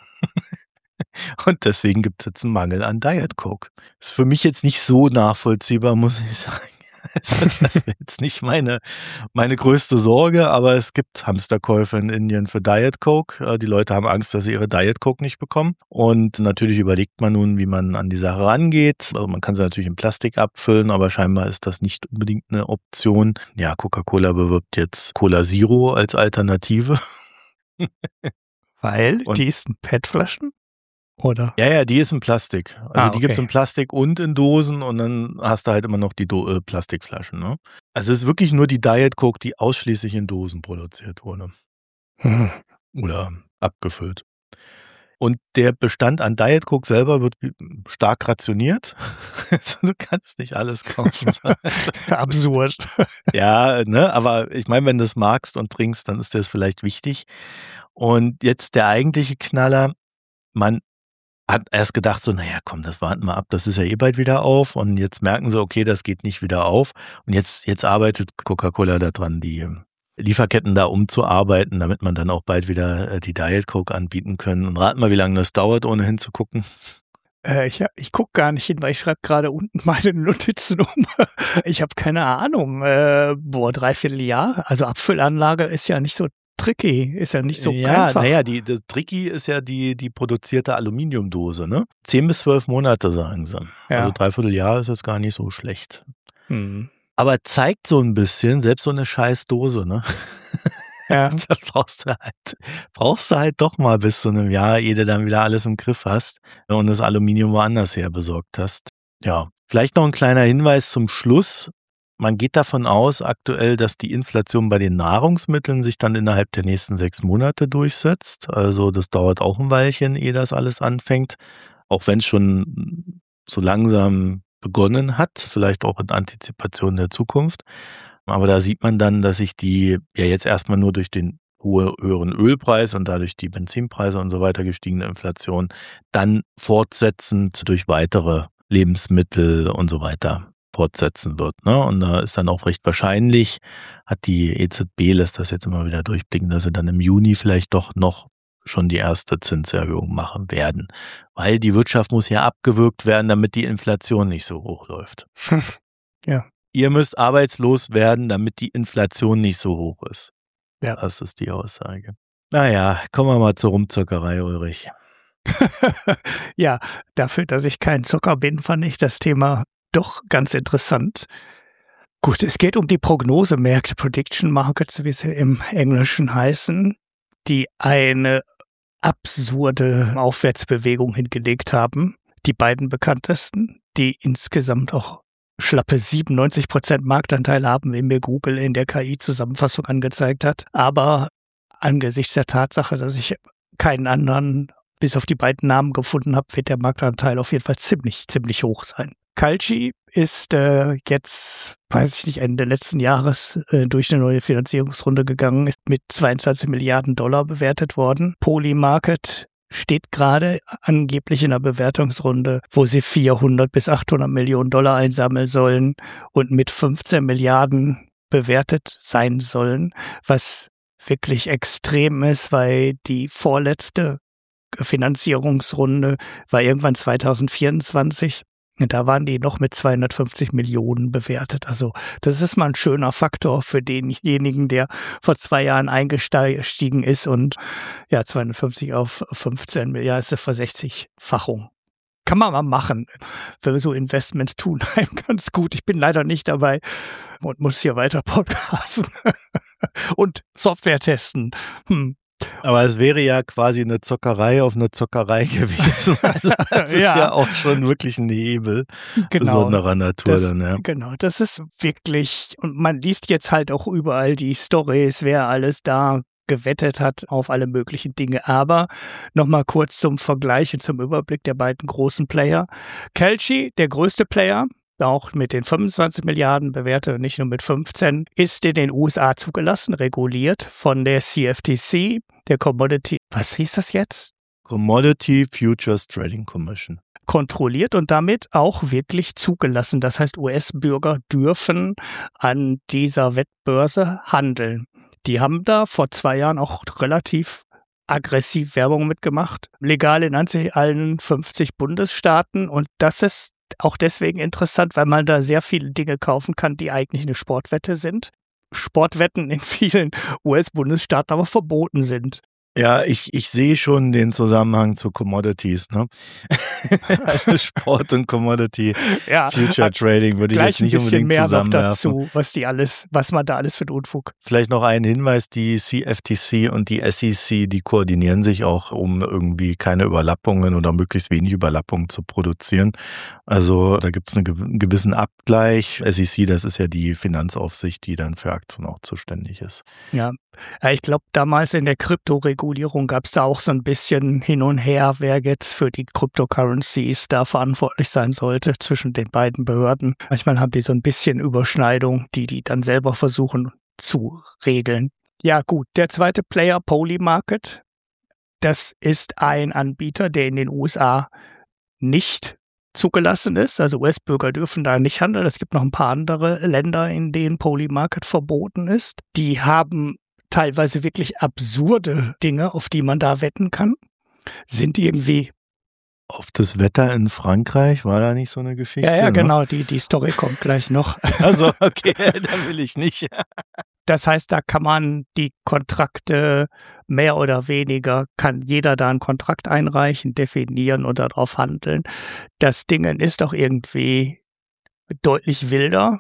Und deswegen gibt es jetzt einen Mangel an Diet Coke. Ist für mich jetzt nicht so nachvollziehbar, muss ich sagen. Also das ist jetzt nicht meine größte Sorge, aber es gibt Hamsterkäufe in Indien für Diet Coke. Die Leute haben Angst, dass sie ihre Diet Coke nicht bekommen. Und natürlich überlegt man nun, wie man an die Sache rangeht. Also man kann sie natürlich in Plastik abfüllen, aber scheinbar ist das nicht unbedingt eine Option. Ja, Coca-Cola bewirbt jetzt Cola Zero als Alternative. Weil die ist in PET-Flaschen? Oder? Ja, die ist in Plastik. Also die okay. gibt's in Plastik und in Dosen und dann hast du halt immer noch die Plastikflaschen. Ne? Also es ist wirklich nur die Diet Coke, die ausschließlich in Dosen produziert wurde. Mhm. Oder abgefüllt. Und der Bestand an Diet Coke selber wird stark rationiert. Also du kannst nicht alles kaufen. Absurd. Ja, ne, aber ich meine, wenn du es magst und trinkst, dann ist dir das vielleicht wichtig. Und jetzt der eigentliche Knaller, man hat erst gedacht so, naja, komm, das warten wir ab, das ist ja eh bald wieder auf. Und jetzt merken sie, okay, das geht nicht wieder auf. Und jetzt arbeitet Coca-Cola daran, die Lieferketten da umzuarbeiten, damit man dann auch bald wieder die Diet Coke anbieten können. Und raten mal, wie lange das dauert, ohne hinzugucken. Ich gucke gar nicht hin, weil ich schreibe gerade unten meine Notizen um. Ich habe keine Ahnung. 3/4 Jahr. Also Abfüllanlage ist ja nicht so tricky, ist ja nicht so einfach. Naja, das Tricky ist ja die produzierte Aluminiumdose, ne? 10 bis 12 Monate, sagen sie. Ja. Also 3/4 Jahr ist jetzt gar nicht so schlecht. Hm. Aber zeigt so ein bisschen, selbst so eine scheiß Dose, ne? Ja. Da brauchst du halt doch mal bis zu einem Jahr, ehe du dann wieder alles im Griff hast und das Aluminium woanders her besorgt hast. Ja, vielleicht noch ein kleiner Hinweis zum Schluss. Man geht davon aus aktuell, dass die Inflation bei den Nahrungsmitteln sich dann innerhalb der nächsten 6 Monate durchsetzt. Also das dauert auch ein Weilchen, ehe das alles anfängt. Auch wenn es schon so langsam begonnen hat, vielleicht auch in Antizipation der Zukunft. Aber da sieht man dann, dass sich die ja jetzt erstmal nur durch den höheren Ölpreis und dadurch die Benzinpreise und so weiter gestiegene Inflation dann fortsetzend durch weitere Lebensmittel und so weiter fortsetzen wird. Ne? Und da ist dann auch recht wahrscheinlich, hat die EZB, lässt das jetzt immer wieder durchblicken, dass sie dann im Juni vielleicht doch noch schon die erste Zinserhöhung machen werden. Weil die Wirtschaft muss ja abgewürgt werden, damit die Inflation nicht so hoch läuft. Ja. Ihr müsst arbeitslos werden, damit die Inflation nicht so hoch ist. Ja. Das ist die Aussage. Naja, kommen wir mal zur Rumzockerei, Ulrich. Ja, dafür, dass ich kein Zocker bin, fand ich das Thema doch ganz interessant. Gut, es geht um die Prognosemärkte, Prediction Markets, wie sie im Englischen heißen, die eine absurde Aufwärtsbewegung hingelegt haben. Die beiden bekanntesten, die insgesamt auch schlappe 97% Marktanteil haben, wie mir Google in der KI-Zusammenfassung angezeigt hat. Aber angesichts der Tatsache, dass ich keinen anderen bis auf die beiden Namen gefunden habe, wird der Marktanteil auf jeden Fall ziemlich hoch sein. Kalshi ist jetzt, weiß ich nicht, Ende letzten Jahres durch eine neue Finanzierungsrunde gegangen, ist mit $22 Milliarden bewertet worden. Polymarket steht gerade angeblich in einer Bewertungsrunde, wo sie 400 bis 800 Millionen Dollar einsammeln sollen und mit 15 Milliarden bewertet sein sollen, was wirklich extrem ist, weil die vorletzte Finanzierungsrunde war irgendwann 2024. Und da waren die noch mit 250 Millionen bewertet. Also das ist mal ein schöner Faktor für denjenigen, der vor 2 Jahren eingestiegen ist und 250 auf 15 Milliarden ist eine Ver-60-Fachung. Kann man mal machen. Für so Investments tun einem ganz gut. Ich bin leider nicht dabei und muss hier weiter podcasten und Software testen. Aber es wäre ja quasi eine Zockerei auf eine Zockerei gewesen. Also das ist ja auch schon wirklich ein Hebel besonderer Natur dann, ja. Genau, das ist wirklich, und man liest jetzt halt auch überall die Storys, wer alles da gewettet hat auf alle möglichen Dinge. Aber nochmal kurz zum Vergleich und zum Überblick der beiden großen Player. Kelce, der größte Player, auch mit den 25 Milliarden bewertet, nicht nur mit 15, ist in den USA zugelassen, reguliert von der CFTC, der Commodity, was hieß das jetzt? Commodity Futures Trading Commission. Kontrolliert und damit auch wirklich zugelassen. Das heißt, US-Bürger dürfen an dieser Wettbörse handeln. Die haben da vor 2 Jahren auch relativ aggressiv Werbung mitgemacht. Legal in allen 50 Bundesstaaten und das ist auch deswegen interessant, weil man da sehr viele Dinge kaufen kann, die eigentlich eine Sportwette sind. Sportwetten in vielen US-Bundesstaaten aber verboten sind. Ja, ich sehe schon den Zusammenhang zu Commodities, ne? Also Sport und Commodity, Future Trading würde ich jetzt nicht unbedingt mehr zusammenwerfen. noch dazu, was man da alles für den Unfug. Vielleicht noch ein Hinweis, die CFTC und die SEC, die koordinieren sich auch, um irgendwie keine Überlappungen oder möglichst wenig Überlappungen zu produzieren. Also da gibt es einen gewissen Abgleich. SEC, das ist ja die Finanzaufsicht, die dann für Aktien auch zuständig ist. Ja, ich glaube, damals in der Kryptoregulierung gab es da auch so ein bisschen hin und her, wer jetzt für die Cryptocurrencies da verantwortlich sein sollte zwischen den beiden Behörden. Manchmal haben die so ein bisschen Überschneidung, die dann selber versuchen zu regeln. Ja gut, der zweite Player, Polymarket, das ist ein Anbieter, der in den USA nicht zugelassen ist. Also US-Bürger dürfen da nicht handeln. Es gibt noch ein paar andere Länder, in denen Polymarket verboten ist. Die haben teilweise wirklich absurde Dinge, auf die man da wetten kann. Sind irgendwie... Auf das Wetter in Frankreich, war da nicht so eine Geschichte? Ja, genau, die Story kommt gleich noch. Also, okay, da will ich nicht. Das heißt, da kann man die Kontrakte mehr oder weniger, kann jeder da einen Kontrakt einreichen, definieren und darauf handeln. Das Ding ist auch irgendwie deutlich wilder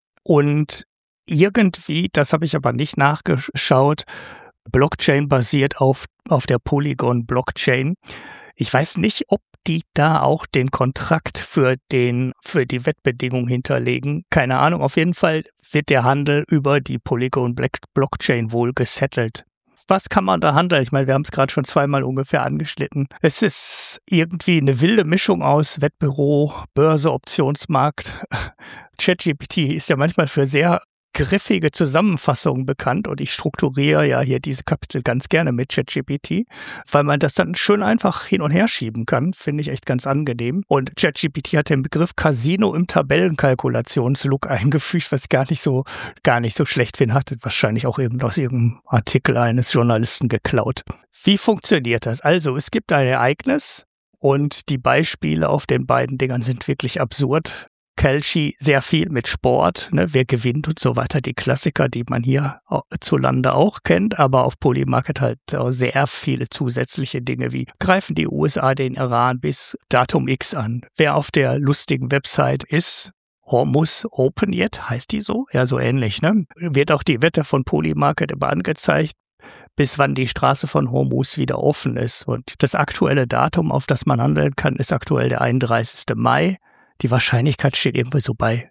und irgendwie, das habe ich aber nicht nachgeschaut, Blockchain basiert auf der Polygon-Blockchain. Ich weiß nicht, ob die da auch den Kontrakt für die Wettbedingungen hinterlegen. Keine Ahnung, auf jeden Fall wird der Handel über die Polygon-Blockchain wohl gesettelt. Was kann man da handeln? Ich meine, wir haben es gerade schon 2-mal ungefähr angeschnitten. Es ist irgendwie eine wilde Mischung aus Wettbüro, Börse, Optionsmarkt. ChatGPT ist ja manchmal für sehr griffige Zusammenfassungen bekannt und ich strukturiere ja hier diese Kapitel ganz gerne mit ChatGPT, weil man das dann schön einfach hin und her schieben kann, finde ich echt ganz angenehm. Und ChatGPT hat den Begriff Casino im Tabellenkalkulationslook eingefügt, was gar nicht so schlecht finde, hat wahrscheinlich auch aus irgendeinem Artikel eines Journalisten geklaut. Wie funktioniert das? Also, es gibt ein Ereignis und die Beispiele auf den beiden Dingern sind wirklich absurd. Kelce sehr viel mit Sport, ne, wer gewinnt und so weiter, die Klassiker, die man hier zu Lande auch kennt, aber auf Polymarket halt auch sehr viele zusätzliche Dinge wie greifen die USA den Iran bis Datum X an. Wer auf der lustigen Website ist, Hormuz Open Yet, heißt die so? Ja, so ähnlich, ne? Wird auch die Wette von Polymarket immer angezeigt, bis wann die Straße von Hormuz wieder offen ist. Und das aktuelle Datum, auf das man handeln kann, ist aktuell der 31. Mai. Die Wahrscheinlichkeit steht irgendwie so bei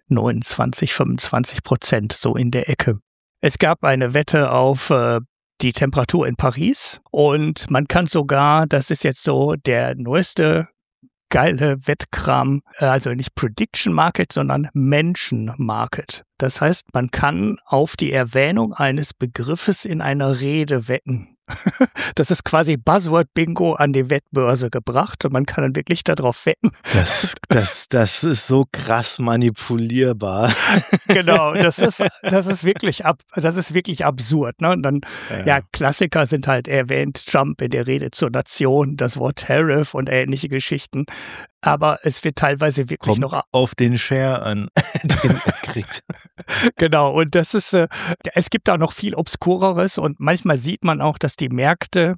29-25%, so in der Ecke. Es gab eine Wette auf die Temperatur in Paris und man kann sogar, das ist jetzt so der neueste geile Wettkram, also nicht Prediction Market, sondern Mention Market. Das heißt, man kann auf die Erwähnung eines Begriffes in einer Rede wetten. Das ist quasi Buzzword-Bingo an die Wettbörse gebracht und man kann dann wirklich darauf wetten. Das ist so krass manipulierbar. Genau, das ist wirklich absurd. Ne? Und dann, ja, Klassiker sind halt erwähnt, Trump in der Rede zur Nation, das Wort Tariff und ähnliche Geschichten. Aber es wird teilweise wirklich Kommt noch auf den Share an, den er kriegt. Genau, und das ist, es gibt da noch viel Obskureres und manchmal sieht man auch, dass die Märkte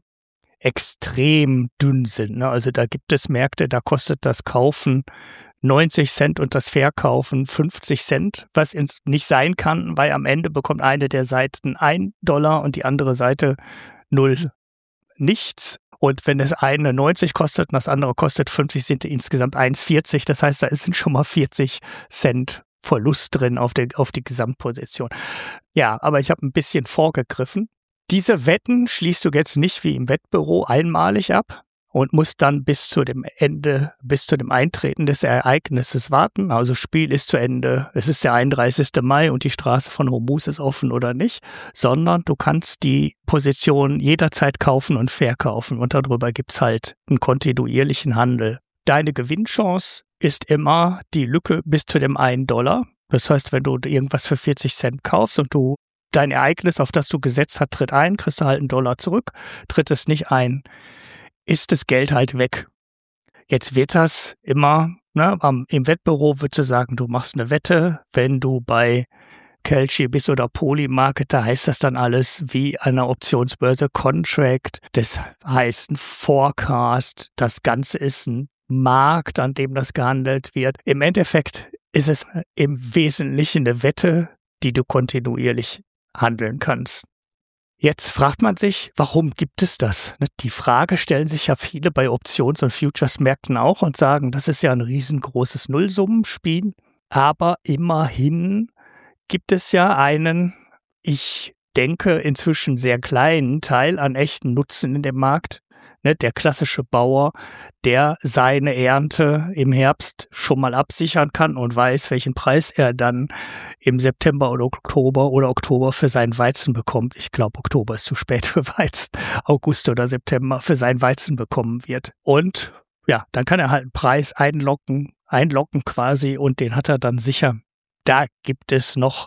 extrem dünn sind. Ne? Also da gibt es Märkte, da kostet das Kaufen 90 Cent und das Verkaufen 50 Cent, was nicht sein kann, weil am Ende bekommt eine der Seiten $1 und die andere Seite 0, nichts. Und wenn das eine 90 kostet und das andere kostet 50, sind insgesamt 1,40. Das heißt, da sind schon mal 40 Cent Verlust drin auf die Gesamtposition. Ja, aber ich habe ein bisschen vorgegriffen. Diese Wetten schließt du jetzt nicht wie im Wettbüro einmalig ab und musst dann bis zu dem Eintreten des Ereignisses warten. Also Spiel ist zu Ende, es ist der 31. Mai und die Straße von Hormuz ist offen oder nicht, sondern du kannst die Position jederzeit kaufen und verkaufen und darüber gibt's halt einen kontinuierlichen Handel. Deine Gewinnchance ist immer die Lücke bis zu dem $1. Das heißt, wenn du irgendwas für 40 Cent kaufst und du dein Ereignis, auf das du gesetzt hast, tritt ein, kriegst du halt $1 zurück. Tritt es nicht ein, ist das Geld halt weg. Jetzt wird das immer, ne, im Wettbüro würdest du sagen, du machst eine Wette, wenn du bei Kalshi bist oder Polymarket, da heißt das dann alles wie an einer Optionsbörse Contract, das heißt ein Forecast, das Ganze ist ein Markt, an dem das gehandelt wird. Im Endeffekt ist es im Wesentlichen eine Wette, die du kontinuierlich handeln kannst. Jetzt fragt man sich, warum gibt es das? Die Frage stellen sich ja viele bei Options- und Futures-Märkten auch und sagen, das ist ja ein riesengroßes Nullsummenspiel. Aber immerhin gibt es ja einen, ich denke, inzwischen sehr kleinen Teil an echten Nutzen in dem Markt. Der klassische Bauer, der seine Ernte im Herbst schon mal absichern kann und weiß, welchen Preis er dann im September oder Oktober für seinen Weizen bekommt. Ich glaube, Oktober ist zu spät für Weizen. August oder September für seinen Weizen bekommen wird. Und ja, dann kann er halt einen Preis einlocken quasi und den hat er dann sicher. Da gibt es noch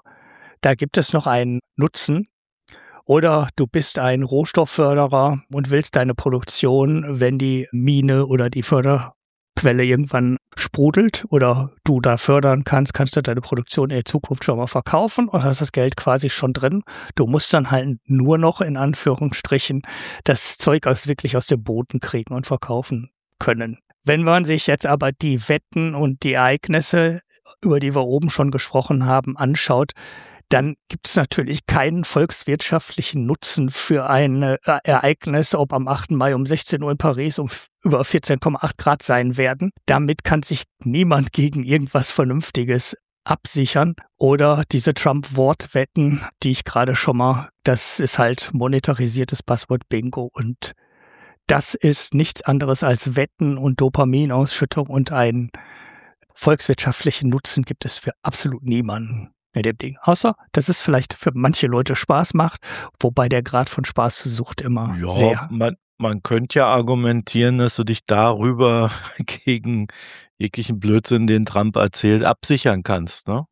einen Nutzen. Oder du bist ein Rohstoffförderer und willst deine Produktion, wenn die Mine oder die Förderquelle irgendwann sprudelt oder du da fördern kannst du deine Produktion in der Zukunft schon mal verkaufen und hast das Geld quasi schon drin. Du musst dann halt nur noch in Anführungsstrichen das Zeug wirklich aus dem Boden kriegen und verkaufen können. Wenn man sich jetzt aber die Wetten und die Ereignisse, über die wir oben schon gesprochen haben, anschaut, dann gibt es natürlich keinen volkswirtschaftlichen Nutzen für ein Ereignis, ob am 8. Mai um 16 Uhr in Paris über 14,8 Grad sein werden. Damit kann sich niemand gegen irgendwas Vernünftiges absichern. Oder diese Trump-Wortwetten, die ich gerade schon mal, das ist halt monetarisiertes Passwort-Bingo und das ist nichts anderes als Wetten und Dopaminausschüttung und einen volkswirtschaftlichen Nutzen gibt es für absolut niemanden. Mit dem Ding. Außer, dass es vielleicht für manche Leute Spaß macht, wobei der Grad von Spaß zu Sucht immer sehr... Man könnte ja argumentieren, dass du dich darüber gegen jeglichen Blödsinn, den Trump erzählt, absichern kannst, ne?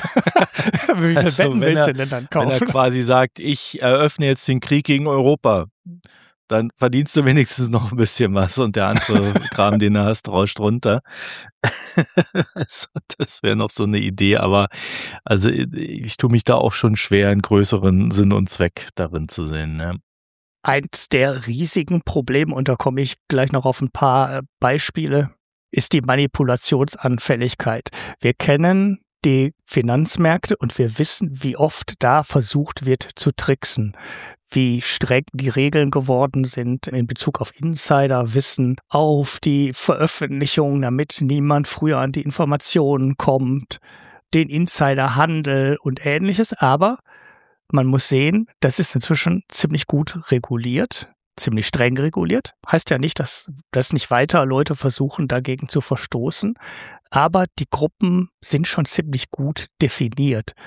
Wie viele Wetten willst du denn dann kaufen? Wenn er quasi sagt, ich eröffne jetzt den Krieg gegen Europa, dann verdienst du wenigstens noch ein bisschen was und der andere Kram, den du hast, rauscht runter. Also, das wäre noch so eine Idee, aber also ich tue mich da auch schon schwer, einen größeren Sinn und Zweck darin zu sehen. Ne? Eins der riesigen Probleme, und da komme ich gleich noch auf ein paar Beispiele, ist die Manipulationsanfälligkeit. Wir kennen die Finanzmärkte und wir wissen, wie oft da versucht wird zu tricksen, wie streng die Regeln geworden sind in Bezug auf Insiderwissen, auf die Veröffentlichung, damit niemand früher an die Informationen kommt, den Insiderhandel und Ähnliches. Aber man muss sehen, das ist inzwischen ziemlich gut reguliert, ziemlich streng reguliert. Heißt ja nicht, dass nicht weiter Leute versuchen, dagegen zu verstoßen. Aber die Gruppen sind schon ziemlich gut definiert.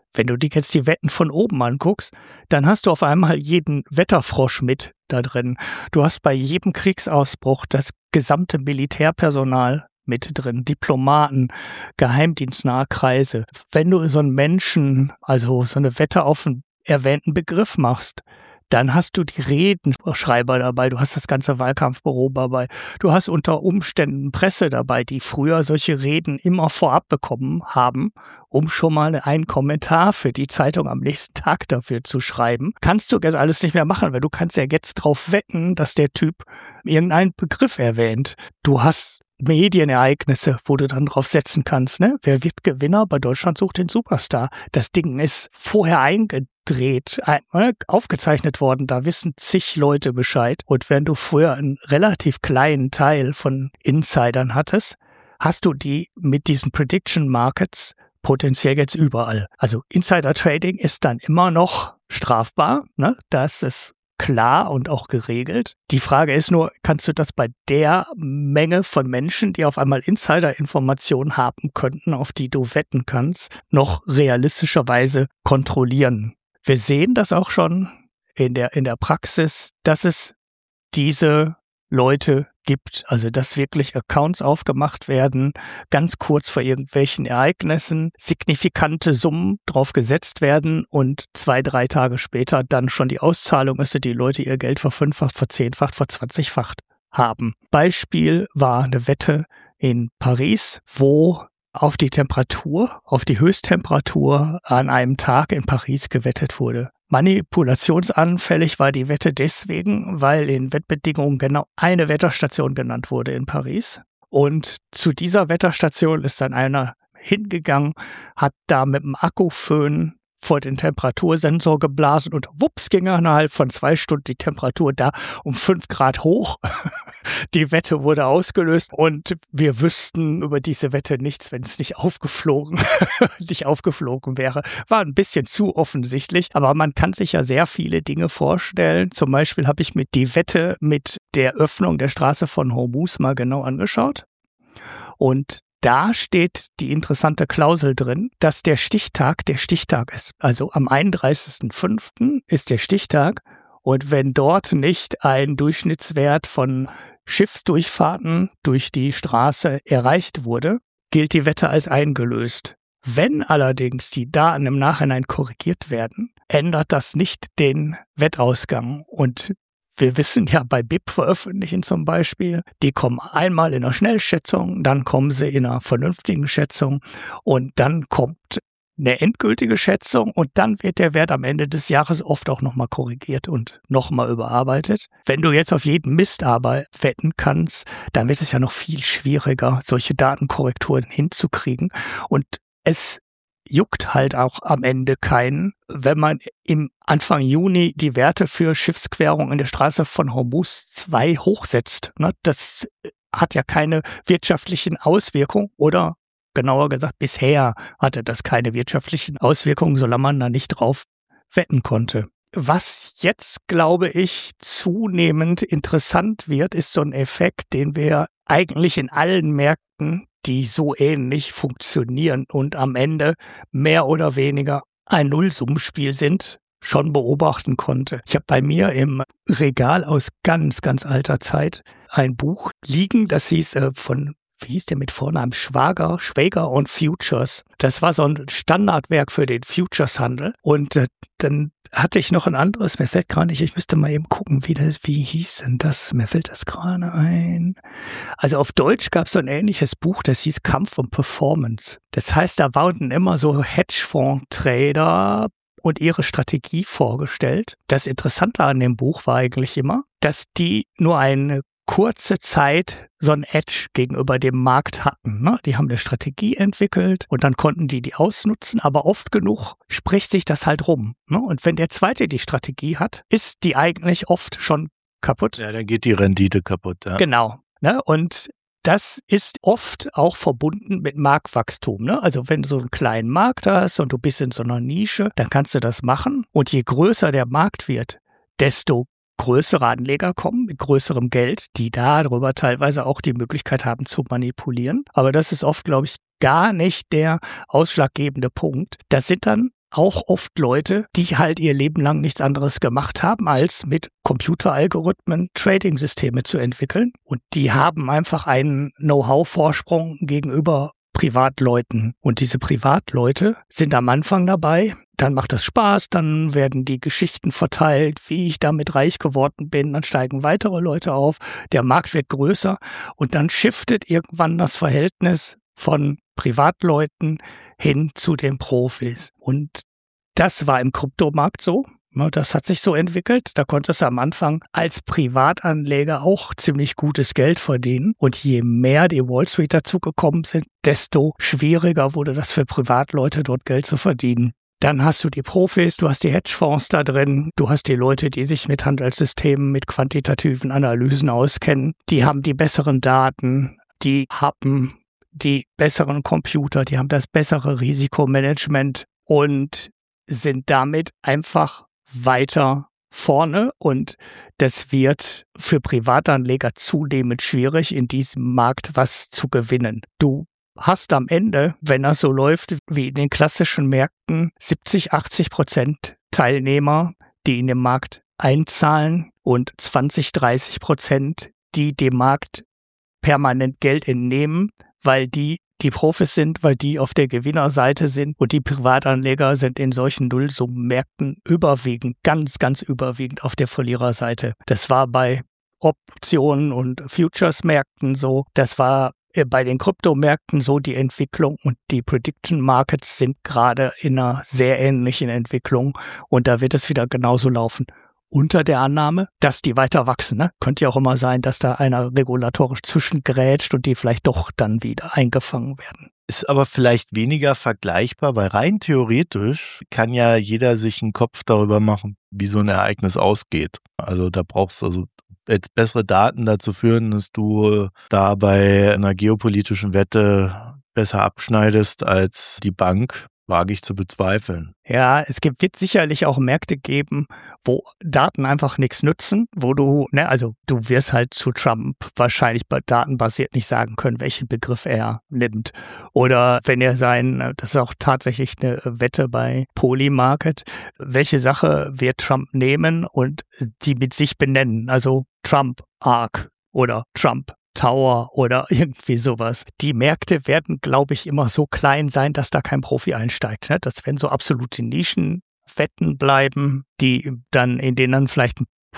Wenn du dir jetzt die Wetten von oben anguckst, dann hast du auf einmal jeden Wetterfrosch mit da drin. Du hast bei jedem Kriegsausbruch das gesamte Militärpersonal mit drin, Diplomaten, geheimdienstnahe Kreise. Wenn du so einen Menschen, also so eine Wette auf einen erwähnten Begriff machst, dann hast du die Redenschreiber dabei, du hast das ganze Wahlkampfbüro dabei, du hast unter Umständen Presse dabei, die früher solche Reden immer vorab bekommen haben, um schon mal einen Kommentar für die Zeitung am nächsten Tag dafür zu schreiben. Kannst du jetzt alles nicht mehr machen, weil du kannst ja jetzt drauf wetten, dass der Typ irgendeinen Begriff erwähnt. Du hast Medienereignisse, wo du dann drauf setzen kannst, ne? Wer wird Gewinner bei Deutschland sucht den Superstar? Das Ding ist vorher eingedreht, aufgezeichnet worden, da wissen zig Leute Bescheid. Und wenn du früher einen relativ kleinen Teil von Insidern hattest, hast du die mit diesen Prediction Markets potenziell jetzt überall. Also Insider Trading ist dann immer noch strafbar, ne? Das ist klar und auch geregelt. Die Frage ist nur, kannst du das bei der Menge von Menschen, die auf einmal Insider-Informationen haben könnten, auf die du wetten kannst, noch realistischerweise kontrollieren? Wir sehen das auch schon in der Praxis, dass es diese Leute gibt, also dass wirklich Accounts aufgemacht werden, ganz kurz vor irgendwelchen Ereignissen, signifikante Summen drauf gesetzt werden und 2-3 Tage später dann schon die Auszahlung ist, die Leute ihr Geld verfünffacht, verzehnfacht, verzwanzigfacht haben. Beispiel war eine Wette in Paris, wo auf die Temperatur, auf die Höchsttemperatur an einem Tag in Paris gewettet wurde. Manipulationsanfällig war die Wette deswegen, weil in Wettbedingungen genau eine Wetterstation genannt wurde in Paris. Und zu dieser Wetterstation ist dann einer hingegangen, hat da mit dem Akkuföhn vor den Temperatursensor geblasen und wups ging innerhalb von 2 Stunden die Temperatur da um 5 Grad hoch. Die Wette wurde ausgelöst und wir wüssten über diese Wette nichts, wenn es nicht aufgeflogen wäre. War ein bisschen zu offensichtlich, aber man kann sich ja sehr viele Dinge vorstellen. Zum Beispiel habe ich mir die Wette mit der Öffnung der Straße von Hormuz mal genau angeschaut und da steht die interessante Klausel drin, dass der Stichtag ist. Also am 31.05. ist der Stichtag und wenn dort nicht ein Durchschnittswert von Schiffsdurchfahrten durch die Straße erreicht wurde, gilt die Wette als eingelöst. Wenn allerdings die Daten im Nachhinein korrigiert werden, ändert das nicht den Wettausgang und wir wissen ja bei BIP veröffentlichen zum Beispiel, die kommen einmal in einer Schnellschätzung, dann kommen sie in einer vernünftigen Schätzung und dann kommt eine endgültige Schätzung und dann wird der Wert am Ende des Jahres oft auch nochmal korrigiert und nochmal überarbeitet. Wenn du jetzt auf jeden Mist aber wetten kannst, dann wird es ja noch viel schwieriger, solche Datenkorrekturen hinzukriegen und es juckt halt auch am Ende keinen, wenn man im Anfang Juni die Werte für Schiffsquerung in der Straße von Hormuz 2 hochsetzt. Das hat ja keine wirtschaftlichen Auswirkungen oder genauer gesagt, bisher hatte das keine wirtschaftlichen Auswirkungen, solange man da nicht drauf wetten konnte. Was jetzt, glaube ich, zunehmend interessant wird, ist so ein Effekt, den wir eigentlich in allen Märkten, die so ähnlich funktionieren und am Ende mehr oder weniger ein Nullsummenspiel sind, schon beobachten konnte. Ich habe bei mir im Regal aus ganz, ganz alter Zeit ein Buch liegen, das hieß wie hieß der mit Vornamen? Schwäger und Futures. Das war so ein Standardwerk für den Futures-Handel. Und dann hatte ich noch ein anderes, mir fällt gerade nicht, ich müsste mal eben gucken, wie hieß denn das? Mir fällt das gerade ein. Also auf Deutsch gab es so ein ähnliches Buch, das hieß Kampf und Performance. Das heißt, da waren immer so Hedgefonds-Trader und ihre Strategie vorgestellt. Das Interessante an dem Buch war eigentlich immer, dass die nur eine kurze Zeit so ein Edge gegenüber dem Markt hatten. Ne? Die haben eine Strategie entwickelt und dann konnten die ausnutzen, aber oft genug spricht sich das halt rum. Ne? Und wenn der Zweite die Strategie hat, ist die eigentlich oft schon kaputt. Ja, dann geht die Rendite kaputt. Ja. Genau. Ne? Und das ist oft auch verbunden mit Marktwachstum. Ne? Also wenn du so einen kleinen Markt hast und du bist in so einer Nische, dann kannst du das machen. Und je größer der Markt wird, desto größere Anleger kommen mit größerem Geld, die darüber teilweise auch die Möglichkeit haben zu manipulieren. Aber das ist oft, glaube ich, gar nicht der ausschlaggebende Punkt. Das sind dann auch oft Leute, die halt ihr Leben lang nichts anderes gemacht haben, als mit Computeralgorithmen Trading-Systeme zu entwickeln. Und die haben einfach einen Know-how-Vorsprung gegenüber Privatleuten. Und diese Privatleute sind am Anfang dabei, dann macht das Spaß, dann werden die Geschichten verteilt, wie ich damit reich geworden bin, dann steigen weitere Leute auf, der Markt wird größer und dann shiftet irgendwann das Verhältnis von Privatleuten hin zu den Profis. Und das war im Kryptomarkt so. Das hat sich so entwickelt. Da konntest du am Anfang als Privatanleger auch ziemlich gutes Geld verdienen. Und je mehr die Wall Street dazugekommen sind, desto schwieriger wurde das für Privatleute, dort Geld zu verdienen. Dann hast du die Profis, du hast die Hedgefonds da drin, du hast die Leute, die sich mit Handelssystemen, mit quantitativen Analysen auskennen. Die haben die besseren Daten, die haben die besseren Computer, die haben das bessere Risikomanagement und sind damit einfach weiter vorne. Und das wird für Privatanleger zunehmend schwierig, in diesem Markt was zu gewinnen. Du hast am Ende, wenn das so läuft wie in den klassischen Märkten, 70-80% Teilnehmer, die in den Markt einzahlen und 20-30%, die dem Markt permanent Geld entnehmen, weil die Profis sind, weil die auf der Gewinnerseite sind und die Privatanleger sind in solchen Nullsummenmärkten überwiegend, ganz, ganz überwiegend auf der Verliererseite. Das war bei Optionen und Futures-Märkten so, das war bei den Kryptomärkten so die Entwicklung und die Prediction Markets sind gerade in einer sehr ähnlichen Entwicklung und da wird es wieder genauso laufen. Unter der Annahme, dass die weiter wachsen. Ne? Könnte ja auch immer sein, dass da einer regulatorisch zwischengrätscht und die vielleicht doch dann wieder eingefangen werden. Ist aber vielleicht weniger vergleichbar, weil rein theoretisch kann ja jeder sich einen Kopf darüber machen, wie so ein Ereignis ausgeht. Also da brauchst du also jetzt bessere Daten dazu führen, dass du da bei einer geopolitischen Wette besser abschneidest als die Bank, wage ich zu bezweifeln. Ja, wird sicherlich auch Märkte geben, wo Daten einfach nichts nützen, wo du wirst halt zu Trump wahrscheinlich bei Daten basiert nicht sagen können, welchen Begriff er nimmt. Oder wenn er das ist auch tatsächlich eine Wette bei Polymarket, welche Sache wird Trump nehmen und die mit sich benennen, also Trump Arc oder Trump Tower oder irgendwie sowas. Die Märkte werden, glaube ich, immer so klein sein, dass da kein Profi einsteigt. Ne? Das werden so absolute Nischenwetten bleiben, in denen dann vielleicht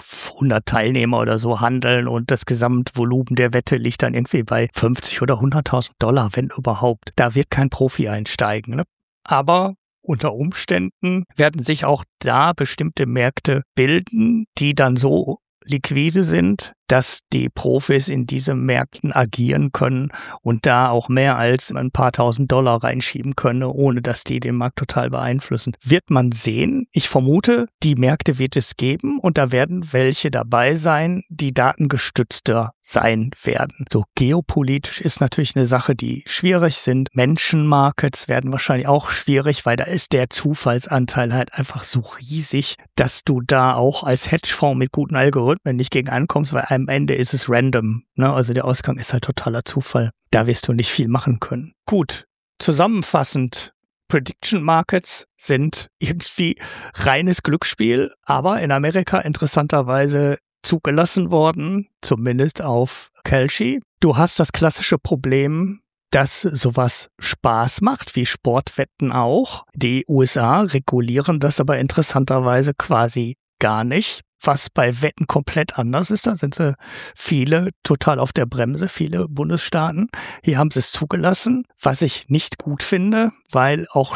100 Teilnehmer oder so handeln und das Gesamtvolumen der Wette liegt dann irgendwie bei 50 oder 100.000 $, wenn überhaupt. Da wird kein Profi einsteigen. Ne? Aber unter Umständen werden sich auch da bestimmte Märkte bilden, die dann so liquide sind, dass die Profis in diesen Märkten agieren können und da auch mehr als ein paar tausend $, reinschieben können, ohne dass die den Markt total beeinflussen. Wird man sehen. Ich vermute, die Märkte wird es geben und da werden welche dabei sein, die datengestützter sein werden. So geopolitisch ist natürlich eine Sache, die schwierig sind. Menschenmarkets werden wahrscheinlich auch schwierig, weil da ist der Zufallsanteil halt einfach so riesig, dass du da auch als Hedgefonds mit guten Algorithmen nicht gegen ankommst, weil am Ende ist es random. Ne? Also der Ausgang ist halt totaler Zufall. Da wirst du nicht viel machen können. Gut, zusammenfassend, Prediction Markets sind irgendwie reines Glücksspiel, aber in Amerika interessanterweise zugelassen worden, zumindest auf Kalshi. Du hast das klassische Problem, dass sowas Spaß macht, wie Sportwetten auch. Die USA regulieren das aber interessanterweise quasi gar nicht, was bei Wetten komplett anders ist. Da sind sie viele total auf der Bremse, viele Bundesstaaten. Hier haben sie es zugelassen, was ich nicht gut finde, weil auch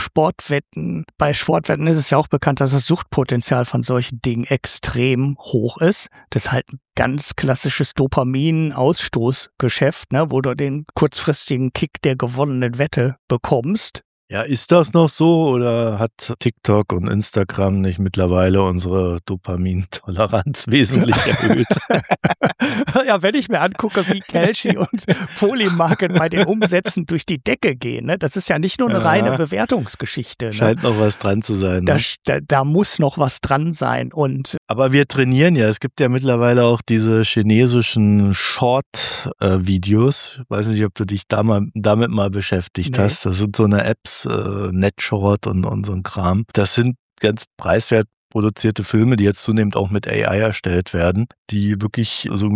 bei Sportwetten ist es ja auch bekannt, dass das Suchtpotenzial von solchen Dingen extrem hoch ist. Das ist halt ein ganz klassisches Dopamin-Ausstoßgeschäft, ne, wo du den kurzfristigen Kick der gewonnenen Wette bekommst. Ja, ist das noch so oder hat TikTok und Instagram nicht mittlerweile unsere Dopamintoleranz wesentlich erhöht? Ja, wenn ich mir angucke, wie Kalshi und Polymarket bei den Umsätzen durch die Decke gehen, ne? Das ist ja nicht nur eine reine Bewertungsgeschichte. Ne? Scheint noch was dran zu sein. Ne? Da muss noch was dran sein. Aber wir trainieren ja. Es gibt ja mittlerweile auch diese chinesischen Short-Videos. Ich weiß nicht, ob du dich damit mal beschäftigt hast. Das sind so eine Apps, alles Netshot und so ein Kram. Das sind ganz preiswert produzierte Filme, die jetzt zunehmend auch mit AI erstellt werden, die wirklich so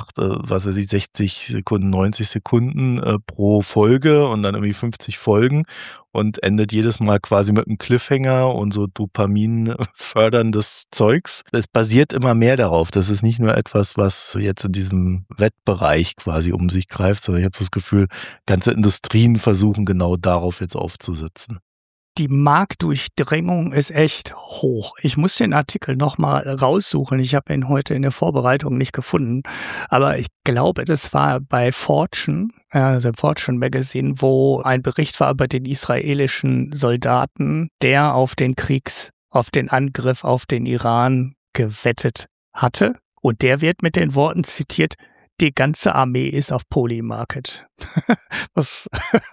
60 Sekunden, 90 Sekunden pro Folge und dann irgendwie 50 Folgen und endet jedes Mal quasi mit einem Cliffhanger und so Dopamin förderndes Zeugs. Es basiert immer mehr darauf. Das ist nicht nur etwas, was jetzt in diesem Wettbereich quasi um sich greift, sondern ich habe das Gefühl, ganze Industrien versuchen genau darauf jetzt aufzusitzen. Die Marktdurchdringung ist echt hoch. Ich muss den Artikel nochmal raussuchen. Ich habe ihn heute in der Vorbereitung nicht gefunden. Aber ich glaube, das war bei Fortune, also im Fortune Magazine, wo ein Bericht war über den israelischen Soldaten, der auf den Angriff auf den Iran gewettet hatte. Und der wird mit den Worten zitiert, die ganze Armee ist auf Polymarket. Was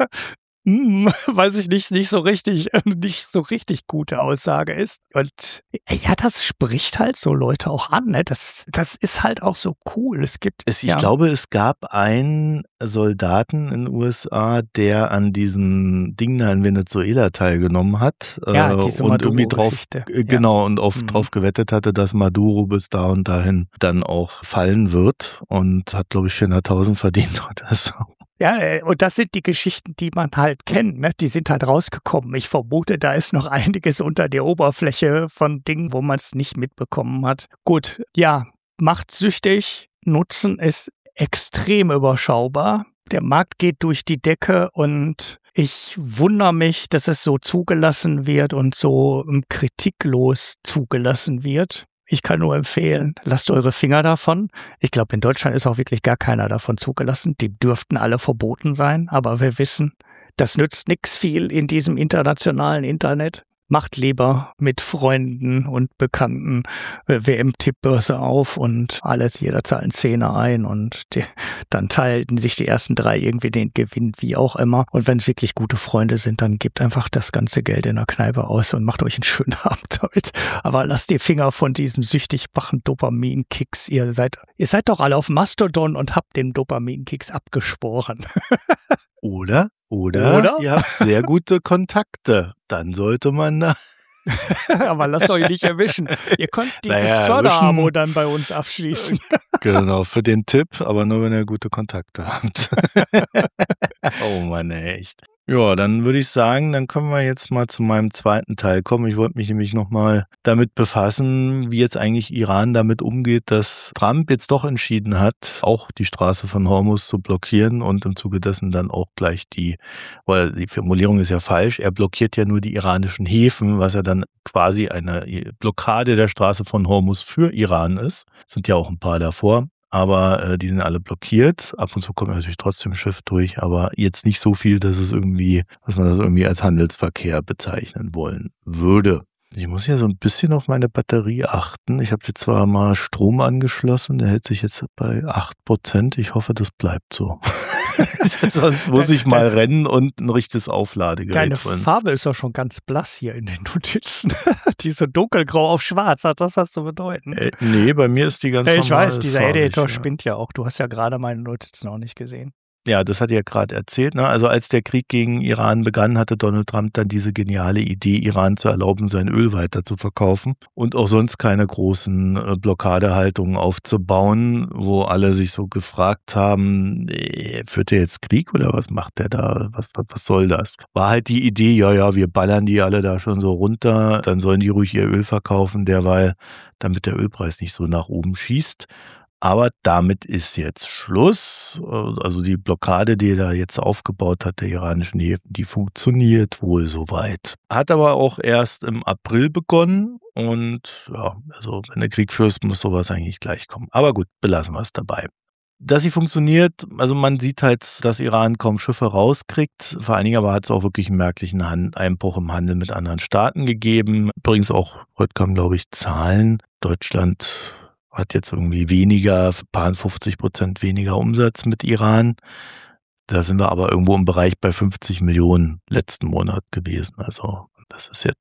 weiß ich nicht so richtig gute Aussage ist. Und ja, das spricht halt so Leute auch an, ne? Das ist halt auch so cool. Ich glaube, es gab einen Soldaten in den USA, der an diesem Ding da in Venezuela teilgenommen hat. Ja, diese und irgendwie drauf gewettet hatte, dass Maduro bis da und dahin dann auch fallen wird und hat, glaube ich, 400.000 verdient oder so. Ja, und das sind die Geschichten, die man halt kennt, ne? Die sind halt rausgekommen. Ich vermute, da ist noch einiges unter der Oberfläche von Dingen, wo man es nicht mitbekommen hat. Gut, ja, macht süchtig, Nutzen ist extrem überschaubar. Der Markt geht durch die Decke und ich wundere mich, dass es so zugelassen wird und so kritiklos zugelassen wird. Ich kann nur empfehlen, lasst eure Finger davon. Ich glaube, in Deutschland ist auch wirklich gar keiner davon zugelassen. Die dürften alle verboten sein, aber wir wissen, das nützt nichts viel in diesem internationalen Internet. Macht lieber mit Freunden und Bekannten WM-Tippbörse auf und jeder zahlt einen Zehner ein und dann teilten sich die ersten 3 irgendwie den Gewinn, wie auch immer. Und wenn es wirklich gute Freunde sind, dann gebt einfach das ganze Geld in der Kneipe aus und macht euch einen schönen Abend damit. Aber lasst die Finger von diesen süchtig machenden Dopamin-Kicks. Ihr seid doch alle auf Mastodon und habt den Dopamin-Kicks abgeschworen. Oder ihr habt sehr gute Kontakte. Dann sollte man da. Aber lasst euch nicht erwischen. Ihr könnt dieses Förderabo dann bei uns abschließen. Genau, für den Tipp, aber nur, wenn ihr gute Kontakte habt. Oh Mann, echt. Ja, dann würde ich sagen, dann können wir jetzt mal zu meinem zweiten Teil kommen. Ich wollte mich nämlich nochmal damit befassen, wie jetzt eigentlich Iran damit umgeht, dass Trump jetzt doch entschieden hat, auch die Straße von Hormuz zu blockieren und im Zuge dessen dann auch gleich weil die Formulierung ist ja falsch, er blockiert ja nur die iranischen Häfen, was ja dann quasi eine Blockade der Straße von Hormuz für Iran ist. Sind ja auch ein paar davor. Aber die sind alle blockiert. Ab und zu kommt natürlich trotzdem ein Schiff durch, aber jetzt nicht so viel, dass man das irgendwie als Handelsverkehr bezeichnen wollen würde. Ich muss hier so ein bisschen auf meine Batterie achten. Ich habe jetzt zwar mal Strom angeschlossen, der hält sich jetzt bei 8%. Ich hoffe, das bleibt so. Sonst muss ich mal rennen und ein richtiges Aufladegerät Deine holen. Farbe ist doch schon ganz blass hier in den Notizen. Die ist so dunkelgrau auf schwarz. Hat das was zu bedeuten? Nee, bei mir ist die ganz normal. Ich weiß, dieser farbig, Editor spinnt ja auch. Du hast ja gerade meine Notizen auch nicht gesehen. Ja, das hat er ja gerade erzählt. Ne? Also als der Krieg gegen Iran begann, hatte Donald Trump dann diese geniale Idee, Iran zu erlauben, sein Öl weiter zu verkaufen und auch sonst keine großen Blockadehaltungen aufzubauen, wo alle sich so gefragt haben, führt er jetzt Krieg oder was macht der da? Was soll das? War halt die Idee, ja, wir ballern die alle da schon so runter, dann sollen die ruhig ihr Öl verkaufen, damit der Ölpreis nicht so nach oben schießt. Aber damit ist jetzt Schluss. Also die Blockade, die er da jetzt aufgebaut hat, der iranischen Häfen, die funktioniert wohl soweit. Hat aber auch erst im April begonnen. Und ja, also wenn der Krieg führst, muss sowas eigentlich gleich kommen. Aber gut, belassen wir es dabei. Dass sie funktioniert, also man sieht halt, dass Iran kaum Schiffe rauskriegt. Vor allen Dingen aber hat es auch wirklich einen merklichen Einbruch im Handel mit anderen Staaten gegeben. Übrigens auch, heute kamen glaube ich Zahlen, Deutschland hat jetzt irgendwie weniger, 50% weniger Umsatz mit Iran. Da sind wir aber irgendwo im Bereich bei 50 Millionen letzten Monat gewesen. Also das ist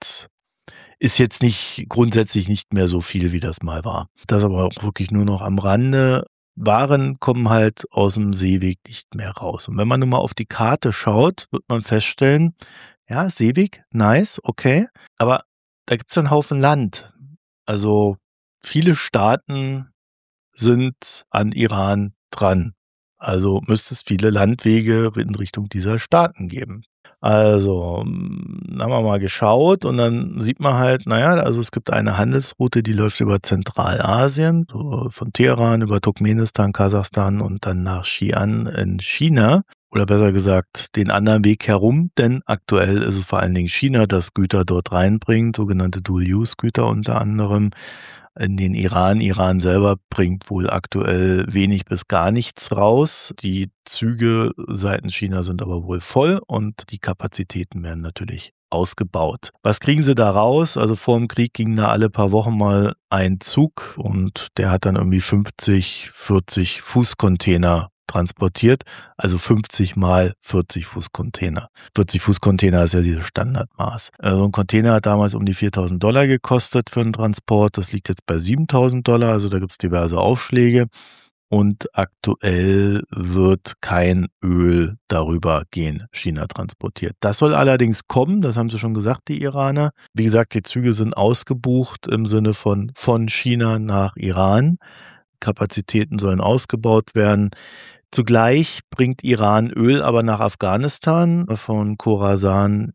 jetzt nicht grundsätzlich nicht mehr so viel, wie das mal war. Das aber auch wirklich nur noch am Rande. Waren kommen halt aus dem Seeweg nicht mehr raus. Und wenn man nun mal auf die Karte schaut, wird man feststellen, Ja, Seeweg, nice, okay. Aber da gibt es einen Haufen Land. Also viele Staaten sind an Iran dran. Also müsste es viele Landwege in Richtung dieser Staaten geben. Also haben wir mal geschaut und dann sieht man halt, also es gibt eine Handelsroute, die läuft über Zentralasien, so von Teheran über Turkmenistan, Kasachstan und dann nach Xi'an in China. Oder besser gesagt, den anderen Weg herum, denn aktuell ist es vor allen Dingen China, das Güter dort reinbringt, sogenannte Dual-Use-Güter unter anderem in den Iran. Iran selber bringt wohl aktuell wenig bis gar nichts raus. Die Züge seitens China sind aber wohl voll und die Kapazitäten werden natürlich ausgebaut. Was kriegen sie da raus? Also vor dem Krieg ging da alle paar Wochen mal ein Zug und der hat dann irgendwie 50, 40 Fußcontainer transportiert, also 50 mal 40 Fußcontainer. 40 Fußcontainer ist ja dieses Standardmaß. Also ein Container hat damals um die $4.000 gekostet für einen Transport. Das liegt jetzt bei $7.000, also da gibt es diverse Aufschläge. Und aktuell wird kein Öl darüber gehen, China transportiert. Das soll allerdings kommen, das haben sie schon gesagt, die Iraner. Wie gesagt, die Züge sind ausgebucht im Sinne von China nach Iran. Kapazitäten sollen ausgebaut werden. Zugleich bringt Iran Öl aber nach Afghanistan. Von Khorasan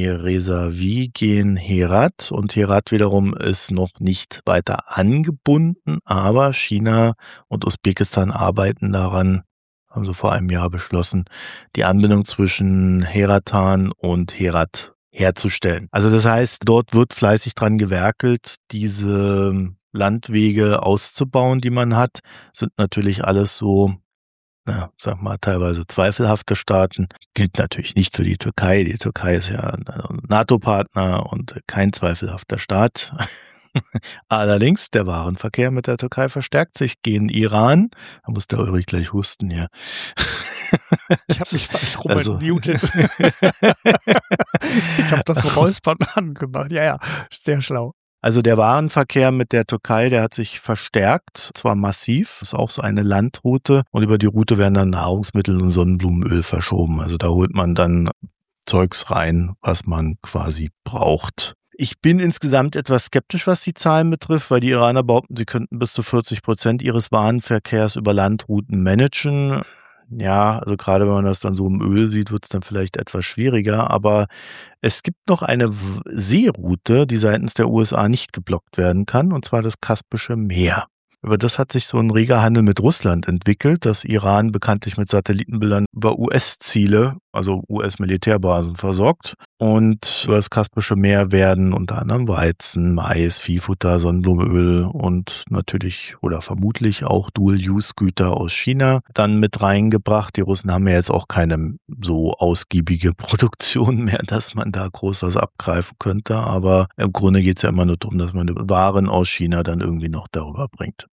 Rezavi gehen Herat und Herat wiederum ist noch nicht weiter angebunden, aber China und Usbekistan arbeiten daran, haben sie vor einem Jahr beschlossen, die Anbindung zwischen Heratan und Herat herzustellen. Also das heißt, dort wird fleißig dran gewerkelt, diese Landwege auszubauen, die man hat, sind natürlich alles so, sag mal, teilweise zweifelhafte Staaten. Gilt natürlich nicht für die Türkei. Die Türkei ist ja ein NATO-Partner und kein zweifelhafter Staat. Allerdings, der Warenverkehr mit der Türkei verstärkt sich gegen Iran. Da muss der Ulrich gleich husten hier. Ich habe mich falsch muted. Ich habe das so räuspern angemacht. Ja, sehr schlau. Also der Warenverkehr mit der Türkei, der hat sich verstärkt, zwar massiv, ist auch so eine Landroute und über die Route werden dann Nahrungsmittel und Sonnenblumenöl verschoben. Also da holt man dann Zeugs rein, was man quasi braucht. Ich bin insgesamt etwas skeptisch, was die Zahlen betrifft, weil die Iraner behaupten, sie könnten bis zu 40% ihres Warenverkehrs über Landrouten managen. Ja, also gerade wenn man das dann so im Öl sieht, wird es dann vielleicht etwas schwieriger. Aber es gibt noch eine Seeroute, die seitens der USA nicht geblockt werden kann, und zwar das Kaspische Meer. Über das hat sich so ein reger Handel mit Russland entwickelt, das Iran bekanntlich mit Satellitenbildern über US-Ziele, also US-Militärbasen versorgt. Und über das Kaspische Meer werden unter anderem Weizen, Mais, Viehfutter, Sonnenblumenöl und natürlich oder vermutlich auch Dual-Use-Güter aus China dann mit reingebracht. Die Russen haben ja jetzt auch keine so ausgiebige Produktion mehr, dass man da groß was abgreifen könnte. Aber im Grunde geht es ja immer nur darum, dass man Waren aus China dann irgendwie noch darüber bringt.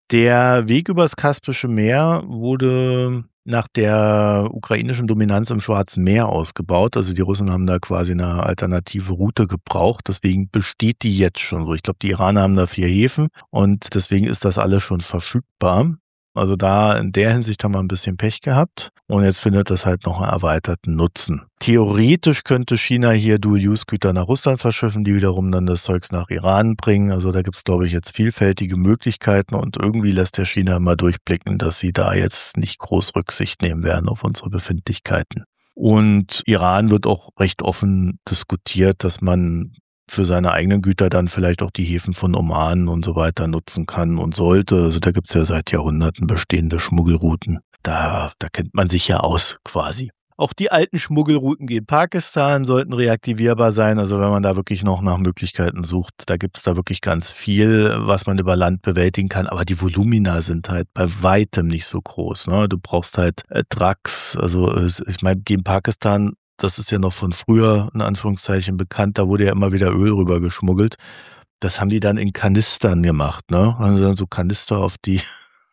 Der Weg übers Kaspische Meer wurde nach der ukrainischen Dominanz im Schwarzen Meer ausgebaut. Also die Russen haben da quasi eine alternative Route gebraucht. Deswegen besteht die jetzt schon so. Ich glaube, die Iraner haben da 4 Häfen und deswegen ist das alles schon verfügbar. Also da in der Hinsicht haben wir ein bisschen Pech gehabt und jetzt findet das halt noch einen erweiterten Nutzen. Theoretisch könnte China hier Dual-Use-Güter nach Russland verschiffen, die wiederum dann das Zeugs nach Iran bringen. Also da gibt es, glaube ich, jetzt vielfältige Möglichkeiten und irgendwie lässt der China mal durchblicken, dass sie da jetzt nicht groß Rücksicht nehmen werden auf unsere Befindlichkeiten. Und Iran wird auch recht offen diskutiert, dass man für seine eigenen Güter dann vielleicht auch die Häfen von Oman und so weiter nutzen kann und sollte. Also da gibt es ja seit Jahrhunderten bestehende Schmuggelrouten. Da kennt man sich ja aus quasi. Auch die alten Schmuggelrouten gegen Pakistan sollten reaktivierbar sein. Also wenn man da wirklich noch nach Möglichkeiten sucht, da gibt es da wirklich ganz viel, was man über Land bewältigen kann. Aber die Volumina sind halt bei weitem nicht so groß. Ne? Du brauchst halt Trucks. Also ich meine, gegen Pakistan, das ist ja noch von früher, in Anführungszeichen, bekannt. Da wurde ja immer wieder Öl rüber geschmuggelt. Das haben die dann in Kanistern gemacht, ne? Also dann so Kanister auf die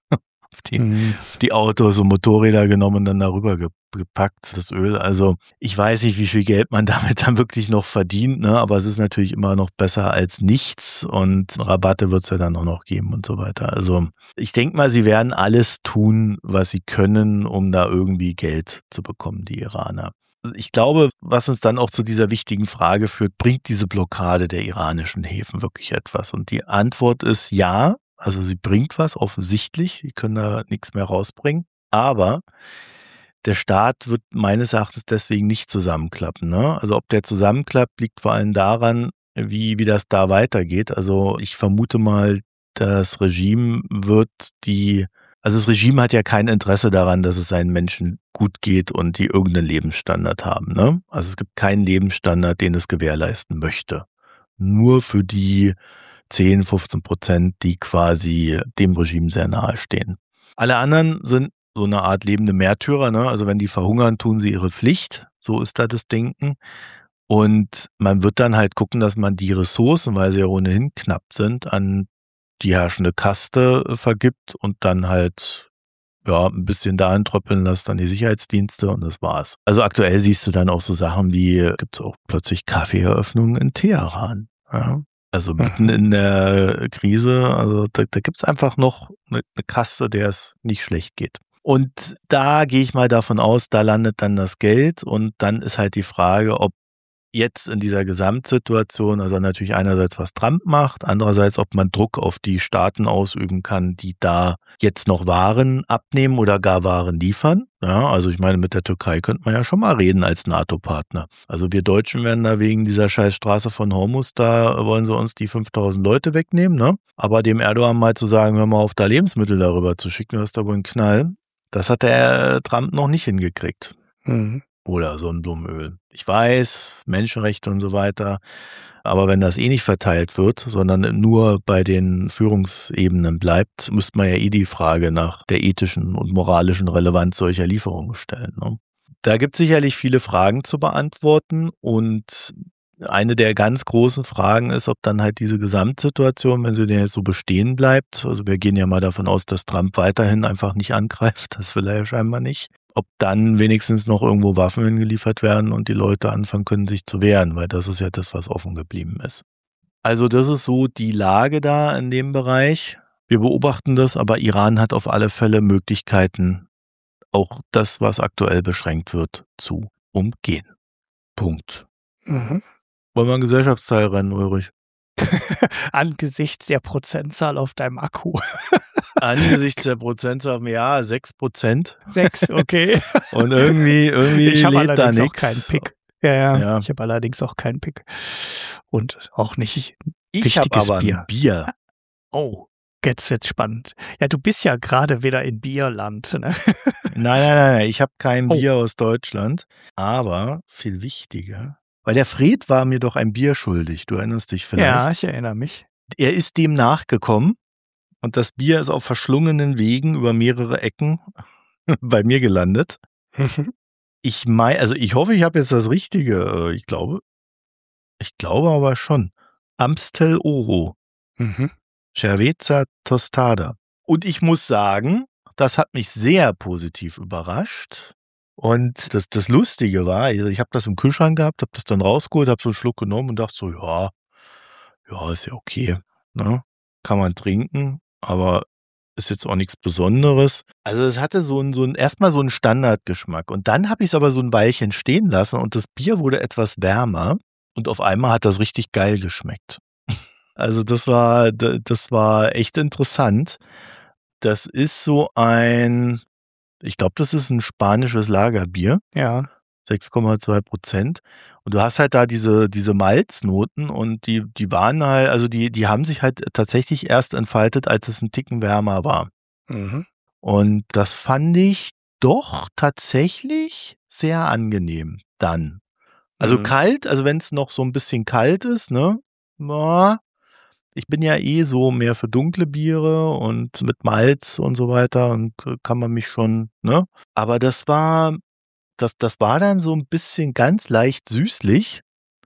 Autos und Motorräder genommen und dann darüber gepackt, das Öl. Also ich weiß nicht, wie viel Geld man damit dann wirklich noch verdient, ne? Aber es ist natürlich immer noch besser als nichts und Rabatte wird es ja dann auch noch geben und so weiter. Also ich denke mal, sie werden alles tun, was sie können, um da irgendwie Geld zu bekommen, die Iraner. ich glaube, was uns dann auch zu dieser wichtigen Frage führt, bringt diese Blockade der iranischen Häfen wirklich etwas? Und die Antwort ist ja, also sie bringt was, offensichtlich, die können da nichts mehr rausbringen, aber der Staat wird meines Erachtens deswegen nicht zusammenklappen. Ne? Also ob der zusammenklappt, liegt vor allem daran, wie das da weitergeht. Also ich vermute mal, das Regime also das Regime hat ja kein Interesse daran, dass es seinen Menschen gut geht und die irgendeinen Lebensstandard haben. Ne? Also es gibt keinen Lebensstandard, den es gewährleisten möchte. Nur für die 10-15%, die quasi dem Regime sehr nahe stehen. Alle anderen sind so eine Art lebende Märtyrer. Ne? Also wenn die verhungern, tun sie ihre Pflicht. So ist da das Denken. Und man wird dann halt gucken, dass man die Ressourcen, weil sie ja ohnehin knapp sind, an die herrschende Kaste vergibt und dann halt ein bisschen dahin tröppeln lässt an die Sicherheitsdienste und das war's. Also aktuell siehst du dann auch so Sachen wie, gibt's auch plötzlich Kaffeeeröffnungen in Teheran. Ja? Also mitten in der Krise, also da gibt's einfach noch eine Kaste, der es nicht schlecht geht. Und da gehe ich mal davon aus, da landet dann das Geld und dann ist halt die Frage, ob jetzt in dieser Gesamtsituation, also natürlich einerseits, was Trump macht, andererseits, ob man Druck auf die Staaten ausüben kann, die da jetzt noch Waren abnehmen oder gar Waren liefern. Ja, also ich meine, mit der Türkei könnte man ja schon mal reden als NATO-Partner. Also wir Deutschen werden da wegen dieser scheiß Straße von Hormuz, da wollen sie uns die 5000 Leute wegnehmen, ne? Aber dem Erdogan mal zu sagen, hör mal auf, da Lebensmittel darüber zu schicken, das ist da wohl ein Knall. Das hat der Trump noch nicht hingekriegt. Mhm. Oder Sonnenblumenöl. Ich weiß, Menschenrechte und so weiter, aber wenn das nicht verteilt wird, sondern nur bei den Führungsebenen bleibt, müsste man ja die Frage nach der ethischen und moralischen Relevanz solcher Lieferungen stellen. Ne? Da gibt es sicherlich viele Fragen zu beantworten und eine der ganz großen Fragen ist, ob dann halt diese Gesamtsituation, wenn sie denn jetzt so bestehen bleibt, also wir gehen ja mal davon aus, dass Trump weiterhin einfach nicht angreift, das will er ja scheinbar nicht, ob dann wenigstens noch irgendwo Waffen hingeliefert werden und die Leute anfangen können, sich zu wehren, weil das ist ja das, was offen geblieben ist. Also das ist so die Lage da in dem Bereich. Wir beobachten das, aber Iran hat auf alle Fälle Möglichkeiten, auch das, was aktuell beschränkt wird, zu umgehen. Punkt. Mhm. Wollen wir einen Gesellschaftsteil rennen, Ulrich? Angesichts der Prozentzahl auf deinem Akku. Angesichts der Prozentzahl, ja, 6%. 6, okay. Und irgendwie ich habe lädt da allerdings auch nichts. keinen Pick. Ja. Ja. Ich habe allerdings auch keinen Pick. Und auch nicht Ich habe wichtiges aber Bier. ein Bier. Oh, jetzt wird's spannend. Ja, du bist ja gerade wieder in Bierland, ne? Nein. Ich habe kein Bier aus Deutschland. Aber viel wichtiger, weil der Fred war mir doch ein Bier schuldig. Du erinnerst dich vielleicht? Ja, ich erinnere mich. Er ist dem nachgekommen und das Bier ist auf verschlungenen Wegen über mehrere Ecken bei mir gelandet. Ich hoffe, ich habe jetzt das Richtige. Ich glaube aber schon. Amstel Oro. Cerveza Tostada. Und ich muss sagen, das hat mich sehr positiv überrascht. Und das Lustige war, also ich habe das im Kühlschrank gehabt, habe das dann rausgeholt, habe so einen Schluck genommen und dachte so, ja, ist ja okay. Ne? Kann man trinken, aber ist jetzt auch nichts Besonderes. Also es hatte erstmal so einen Standardgeschmack. Und dann habe ich es aber so ein Weilchen stehen lassen und das Bier wurde etwas wärmer und auf einmal hat das richtig geil geschmeckt. Also das war echt interessant. Das ist so ich glaube, das ist ein spanisches Lagerbier. Ja. 6,2%. Und du hast halt da diese Malznoten und die waren halt, also die haben sich halt tatsächlich erst entfaltet, als es ein Ticken wärmer war. Und das fand ich doch tatsächlich sehr angenehm dann. Also kalt, also wenn es noch so ein bisschen kalt ist, ne? Ich bin ja so mehr für dunkle Biere und mit Malz und so weiter und kann man mich schon, ne? Aber das war dann so ein bisschen ganz leicht süßlich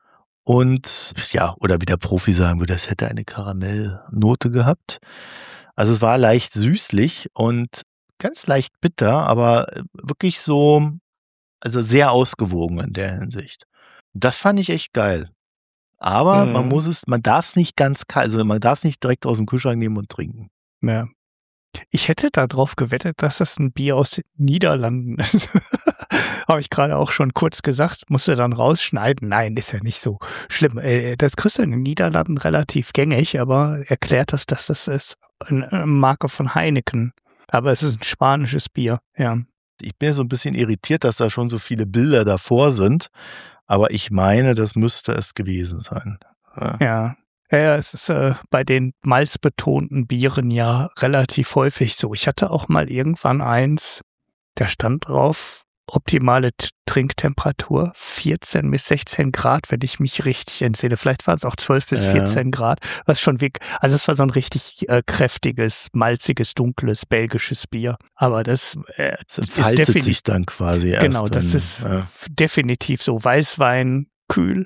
und ja, oder wie der Profi sagen würde, es hätte eine Karamellnote gehabt. Also es war leicht süßlich und ganz leicht bitter, aber wirklich so, also sehr ausgewogen in der Hinsicht. Das fand ich echt geil. Aber man darf es nicht ganz kalt, also man darf es nicht direkt aus dem Kühlschrank nehmen und trinken. Ja. Ich hätte darauf gewettet, dass das ein Bier aus den Niederlanden ist. Habe ich gerade auch schon kurz gesagt, musste dann rausschneiden. Nein, ist ja nicht so schlimm. Das kriegst du in den Niederlanden relativ gängig, aber erklärt das, dass das ist eine Marke von Heineken. Aber es ist ein spanisches Bier, ja. Ich bin ja so ein bisschen irritiert, dass da schon so viele Bilder davor sind, aber ich meine, das müsste es gewesen sein. Ja. Ja, es ist bei den malzbetonten Bieren ja relativ häufig so. Ich hatte auch mal irgendwann eins, da stand drauf, optimale Trinktemperatur 14 bis 16 Grad, wenn ich mich richtig entsinne. Vielleicht waren es auch 12 bis 14 Grad, was schon also es war so ein richtig kräftiges, malziges, dunkles, belgisches Bier. Aber das entfaltet sich dann quasi erst. Genau, das ist definitiv so. Weißwein, kühl,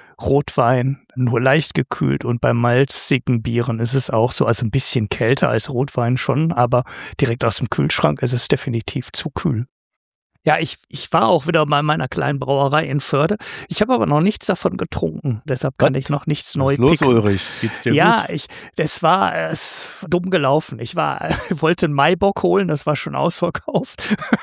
Rotwein nur leicht gekühlt und bei malzigen Bieren ist es auch so, also ein bisschen kälter als Rotwein schon, aber direkt aus dem Kühlschrank ist es definitiv zu kühl. Ja, ich war auch wieder bei meiner kleinen Brauerei in Förde. Ich habe aber noch nichts davon getrunken, deshalb kann ich noch nichts neu picken. Was ist los, Ulrich? Geht's dir gut? Das war dumm gelaufen. Ich wollte einen Maibock holen, das war schon ausverkauft.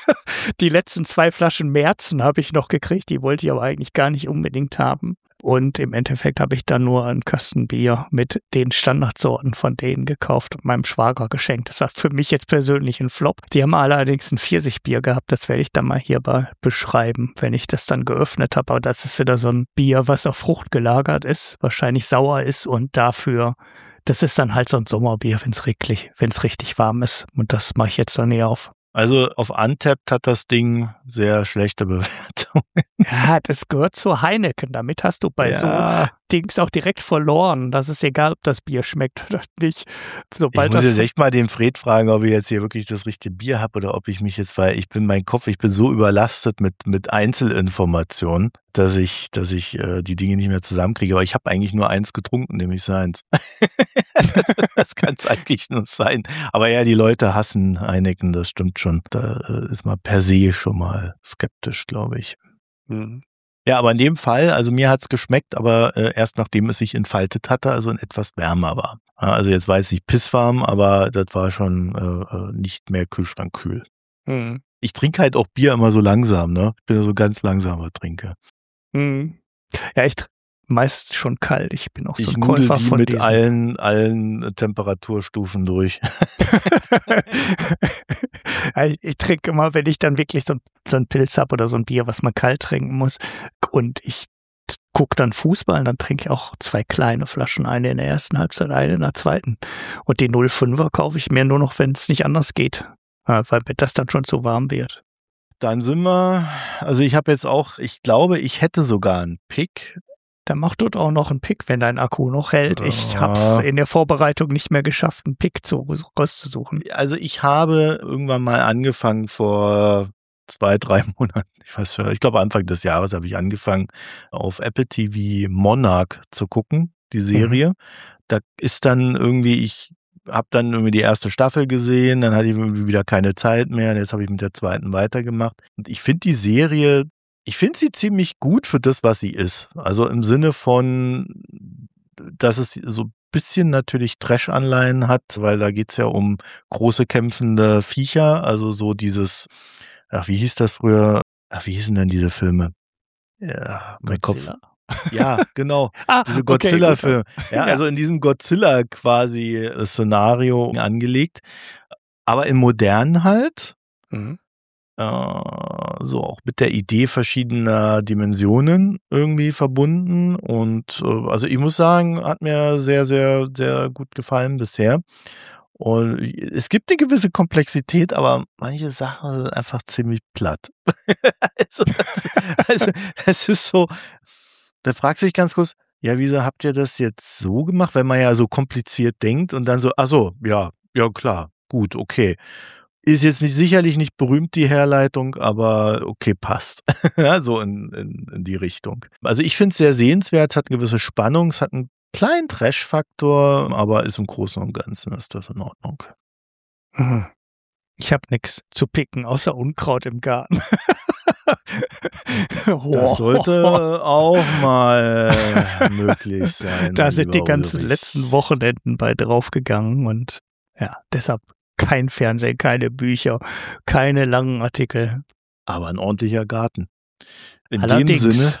Die letzten 2 Flaschen Märzen habe ich noch gekriegt, die wollte ich aber eigentlich gar nicht unbedingt haben. Und im Endeffekt habe ich dann nur einen Kasten Bier mit den Standardsorten von denen gekauft und meinem Schwager geschenkt. Das war für mich jetzt persönlich ein Flop. Die haben allerdings ein Pfirsichbier gehabt. Das werde ich dann mal hierbei beschreiben, wenn ich das dann geöffnet habe. Aber das ist wieder so ein Bier, was auf Frucht gelagert ist, wahrscheinlich sauer ist und dafür, das ist dann halt so ein Sommerbier, wenn es richtig warm ist. Und das mache ich jetzt dann näher auf. Also auf Untappd hat das Ding sehr schlechte Bewertungen. Ja, das gehört zu Heineken. Damit hast du bei so Dings auch direkt verloren. Das ist egal, ob das Bier schmeckt oder nicht. Sobald ich muss jetzt echt mal den Fred fragen, ob ich jetzt hier wirklich das richtige Bier habe oder ob ich mich jetzt, weil ich bin so überlastet mit Einzelinformationen, dass ich die Dinge nicht mehr zusammenkriege. Aber ich habe eigentlich nur eins getrunken, nämlich seins. Das kann es eigentlich nur sein. Aber ja, die Leute hassen Heineken, das stimmt schon. Da ist man per se schon mal skeptisch, glaube ich. Mhm. Ja, aber in dem Fall, also mir hat's geschmeckt, aber erst nachdem es sich entfaltet hatte, also etwas wärmer war. Also jetzt weiß ich pisswarm, aber das war schon nicht mehr kühlschrankkühl. Mhm. Ich trinke halt auch Bier immer so langsam, ne? Ich bin ja so ganz langsamer Trinker. Mhm. Ja, ich meist schon kalt. Ich bin auch so ein Käufer von mit allen Temperaturstufen durch. Ich trinke immer, wenn ich dann wirklich so ein Pilz habe oder so ein Bier, was man kalt trinken muss und ich gucke dann Fußball, dann trinke ich auch 2 kleine Flaschen, eine in der ersten Halbzeit, eine in der zweiten. Und die 05er kaufe ich mir nur noch, wenn es nicht anders geht, weil mir das dann schon zu warm wird. Dann ich habe jetzt auch, ich glaube, ich hätte sogar einen Pick. Dann mach dort auch noch einen Pick, wenn dein Akku noch hält. Ich habe es in der Vorbereitung nicht mehr geschafft, einen Pick rauszusuchen. Also ich habe irgendwann mal angefangen vor 2-3 Monaten, ich glaube Anfang des Jahres habe ich angefangen, auf Apple TV Monarch zu gucken, die Serie. Da ist dann irgendwie, ich habe dann irgendwie die erste Staffel gesehen, dann hatte ich irgendwie wieder keine Zeit mehr und jetzt habe ich mit der zweiten weitergemacht. Und ich finde die Serie, ich finde sie ziemlich gut für das, was sie ist. Also im Sinne von, dass es so ein bisschen natürlich Trash-Anleihen hat, weil da geht's ja um große kämpfende Viecher, also so dieses, wie hieß das früher? Wie hießen denn diese Filme? Ja, mein Godzilla. Kopf. Ja, genau. Diese Godzilla-Filme. Okay, ja, also in diesem Godzilla quasi Szenario angelegt. Aber im Modernen halt. Mhm. So auch mit der Idee verschiedener Dimensionen irgendwie verbunden. Und also ich muss sagen, hat mir sehr, sehr, sehr gut gefallen bisher. Und es gibt eine gewisse Komplexität, aber manche Sachen sind einfach ziemlich platt. also es ist so, da fragst du dich ganz kurz, ja, wieso habt ihr das jetzt so gemacht, wenn man ja so kompliziert denkt und dann so, ach so, ja klar, gut, okay. Ist jetzt sicherlich nicht berühmt, die Herleitung, aber okay, passt. Ja, so in die Richtung. Also ich finde es sehr sehenswert, es hat eine gewisse Spannung, es hat einen kleinen Trash-Faktor, aber ist im Großen und Ganzen ist das in Ordnung. Ich habe nichts zu picken, außer Unkraut im Garten. Das sollte auch mal möglich sein. Da sind die ganzen letzten Wochenenden bei draufgegangen und ja, deshalb kein Fernsehen, keine Bücher, keine langen Artikel. Aber ein ordentlicher Garten. In Allerdings, dem Sinne,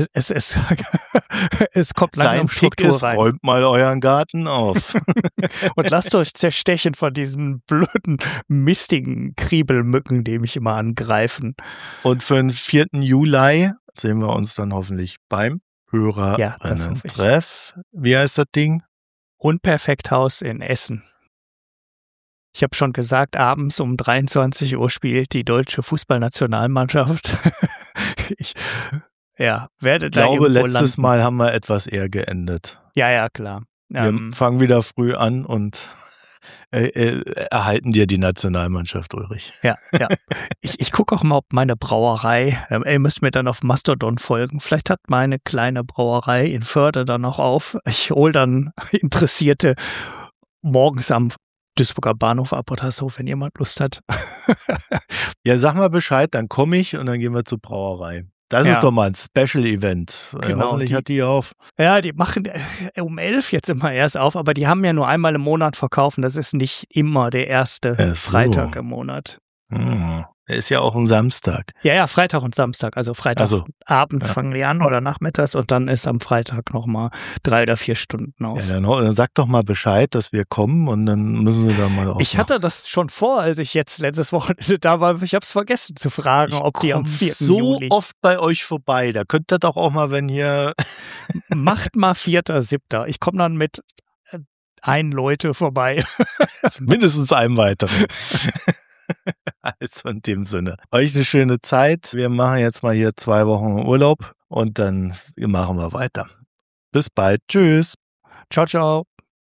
es kommt langsam Struktur rein. Räumt mal euren Garten auf. Und lasst euch zerstechen von diesen blöden, mistigen Kriebelmücken, die mich immer angreifen. Und für den 4. Juli sehen wir uns dann hoffentlich beim Hörerinnen-Treff. Wie heißt das Ding? Unperfekthaus in Essen. Ich habe schon gesagt, abends um 23 Uhr spielt die deutsche Fußballnationalmannschaft. Ich glaube, letztes Mal haben wir etwas eher geendet. Ja, klar. Wir fangen wieder früh an und erhalten dir die Nationalmannschaft, Ulrich. Ja. Ich gucke auch mal, ob meine Brauerei, ihr müsst mir dann auf Mastodon folgen, vielleicht hat meine kleine Brauerei in Förde dann noch auf. Ich hole dann Interessierte morgens am Duisburger Bahnhof ab oder so, wenn jemand Lust hat. Ja, sag mal Bescheid, dann komme ich und dann gehen wir zur Brauerei. Das ist doch mal ein Special-Event. Genau, hoffentlich hat die auf. Ja, die machen um 11 jetzt immer erst auf, aber die haben ja nur einmal im Monat verkaufen. Das ist nicht immer der erste Freitag im Monat. Ist ja auch ein Samstag. Ja, Freitag und Samstag. Also Freitag abends fangen die an oder nachmittags und dann ist am Freitag nochmal 3 oder 4 Stunden auf. Ja, dann sag doch mal Bescheid, dass wir kommen und dann müssen wir da mal aufmachen. Ich hatte das schon vor, als ich jetzt letztes Wochenende da war. Ich habe es vergessen zu fragen, ob die am 4. Juli... so oft bei euch vorbei. Da könnt ihr doch auch mal, wenn hier... Macht mal 4.7. Ich komme dann mit 1 Leute vorbei. Mindestens einem weiteren. Also in dem Sinne. Euch eine schöne Zeit. Wir machen jetzt mal hier 2 Wochen Urlaub und dann machen wir weiter. Bis bald. Tschüss. Ciao, ciao.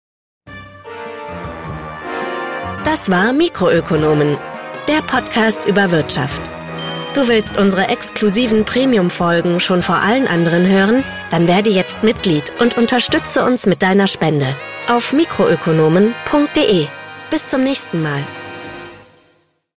Das war Mikroökonomen, der Podcast über Wirtschaft. Du willst unsere exklusiven Premium-Folgen schon vor allen anderen hören? Dann werde jetzt Mitglied und unterstütze uns mit deiner Spende auf mikroökonomen.de. Bis zum nächsten Mal.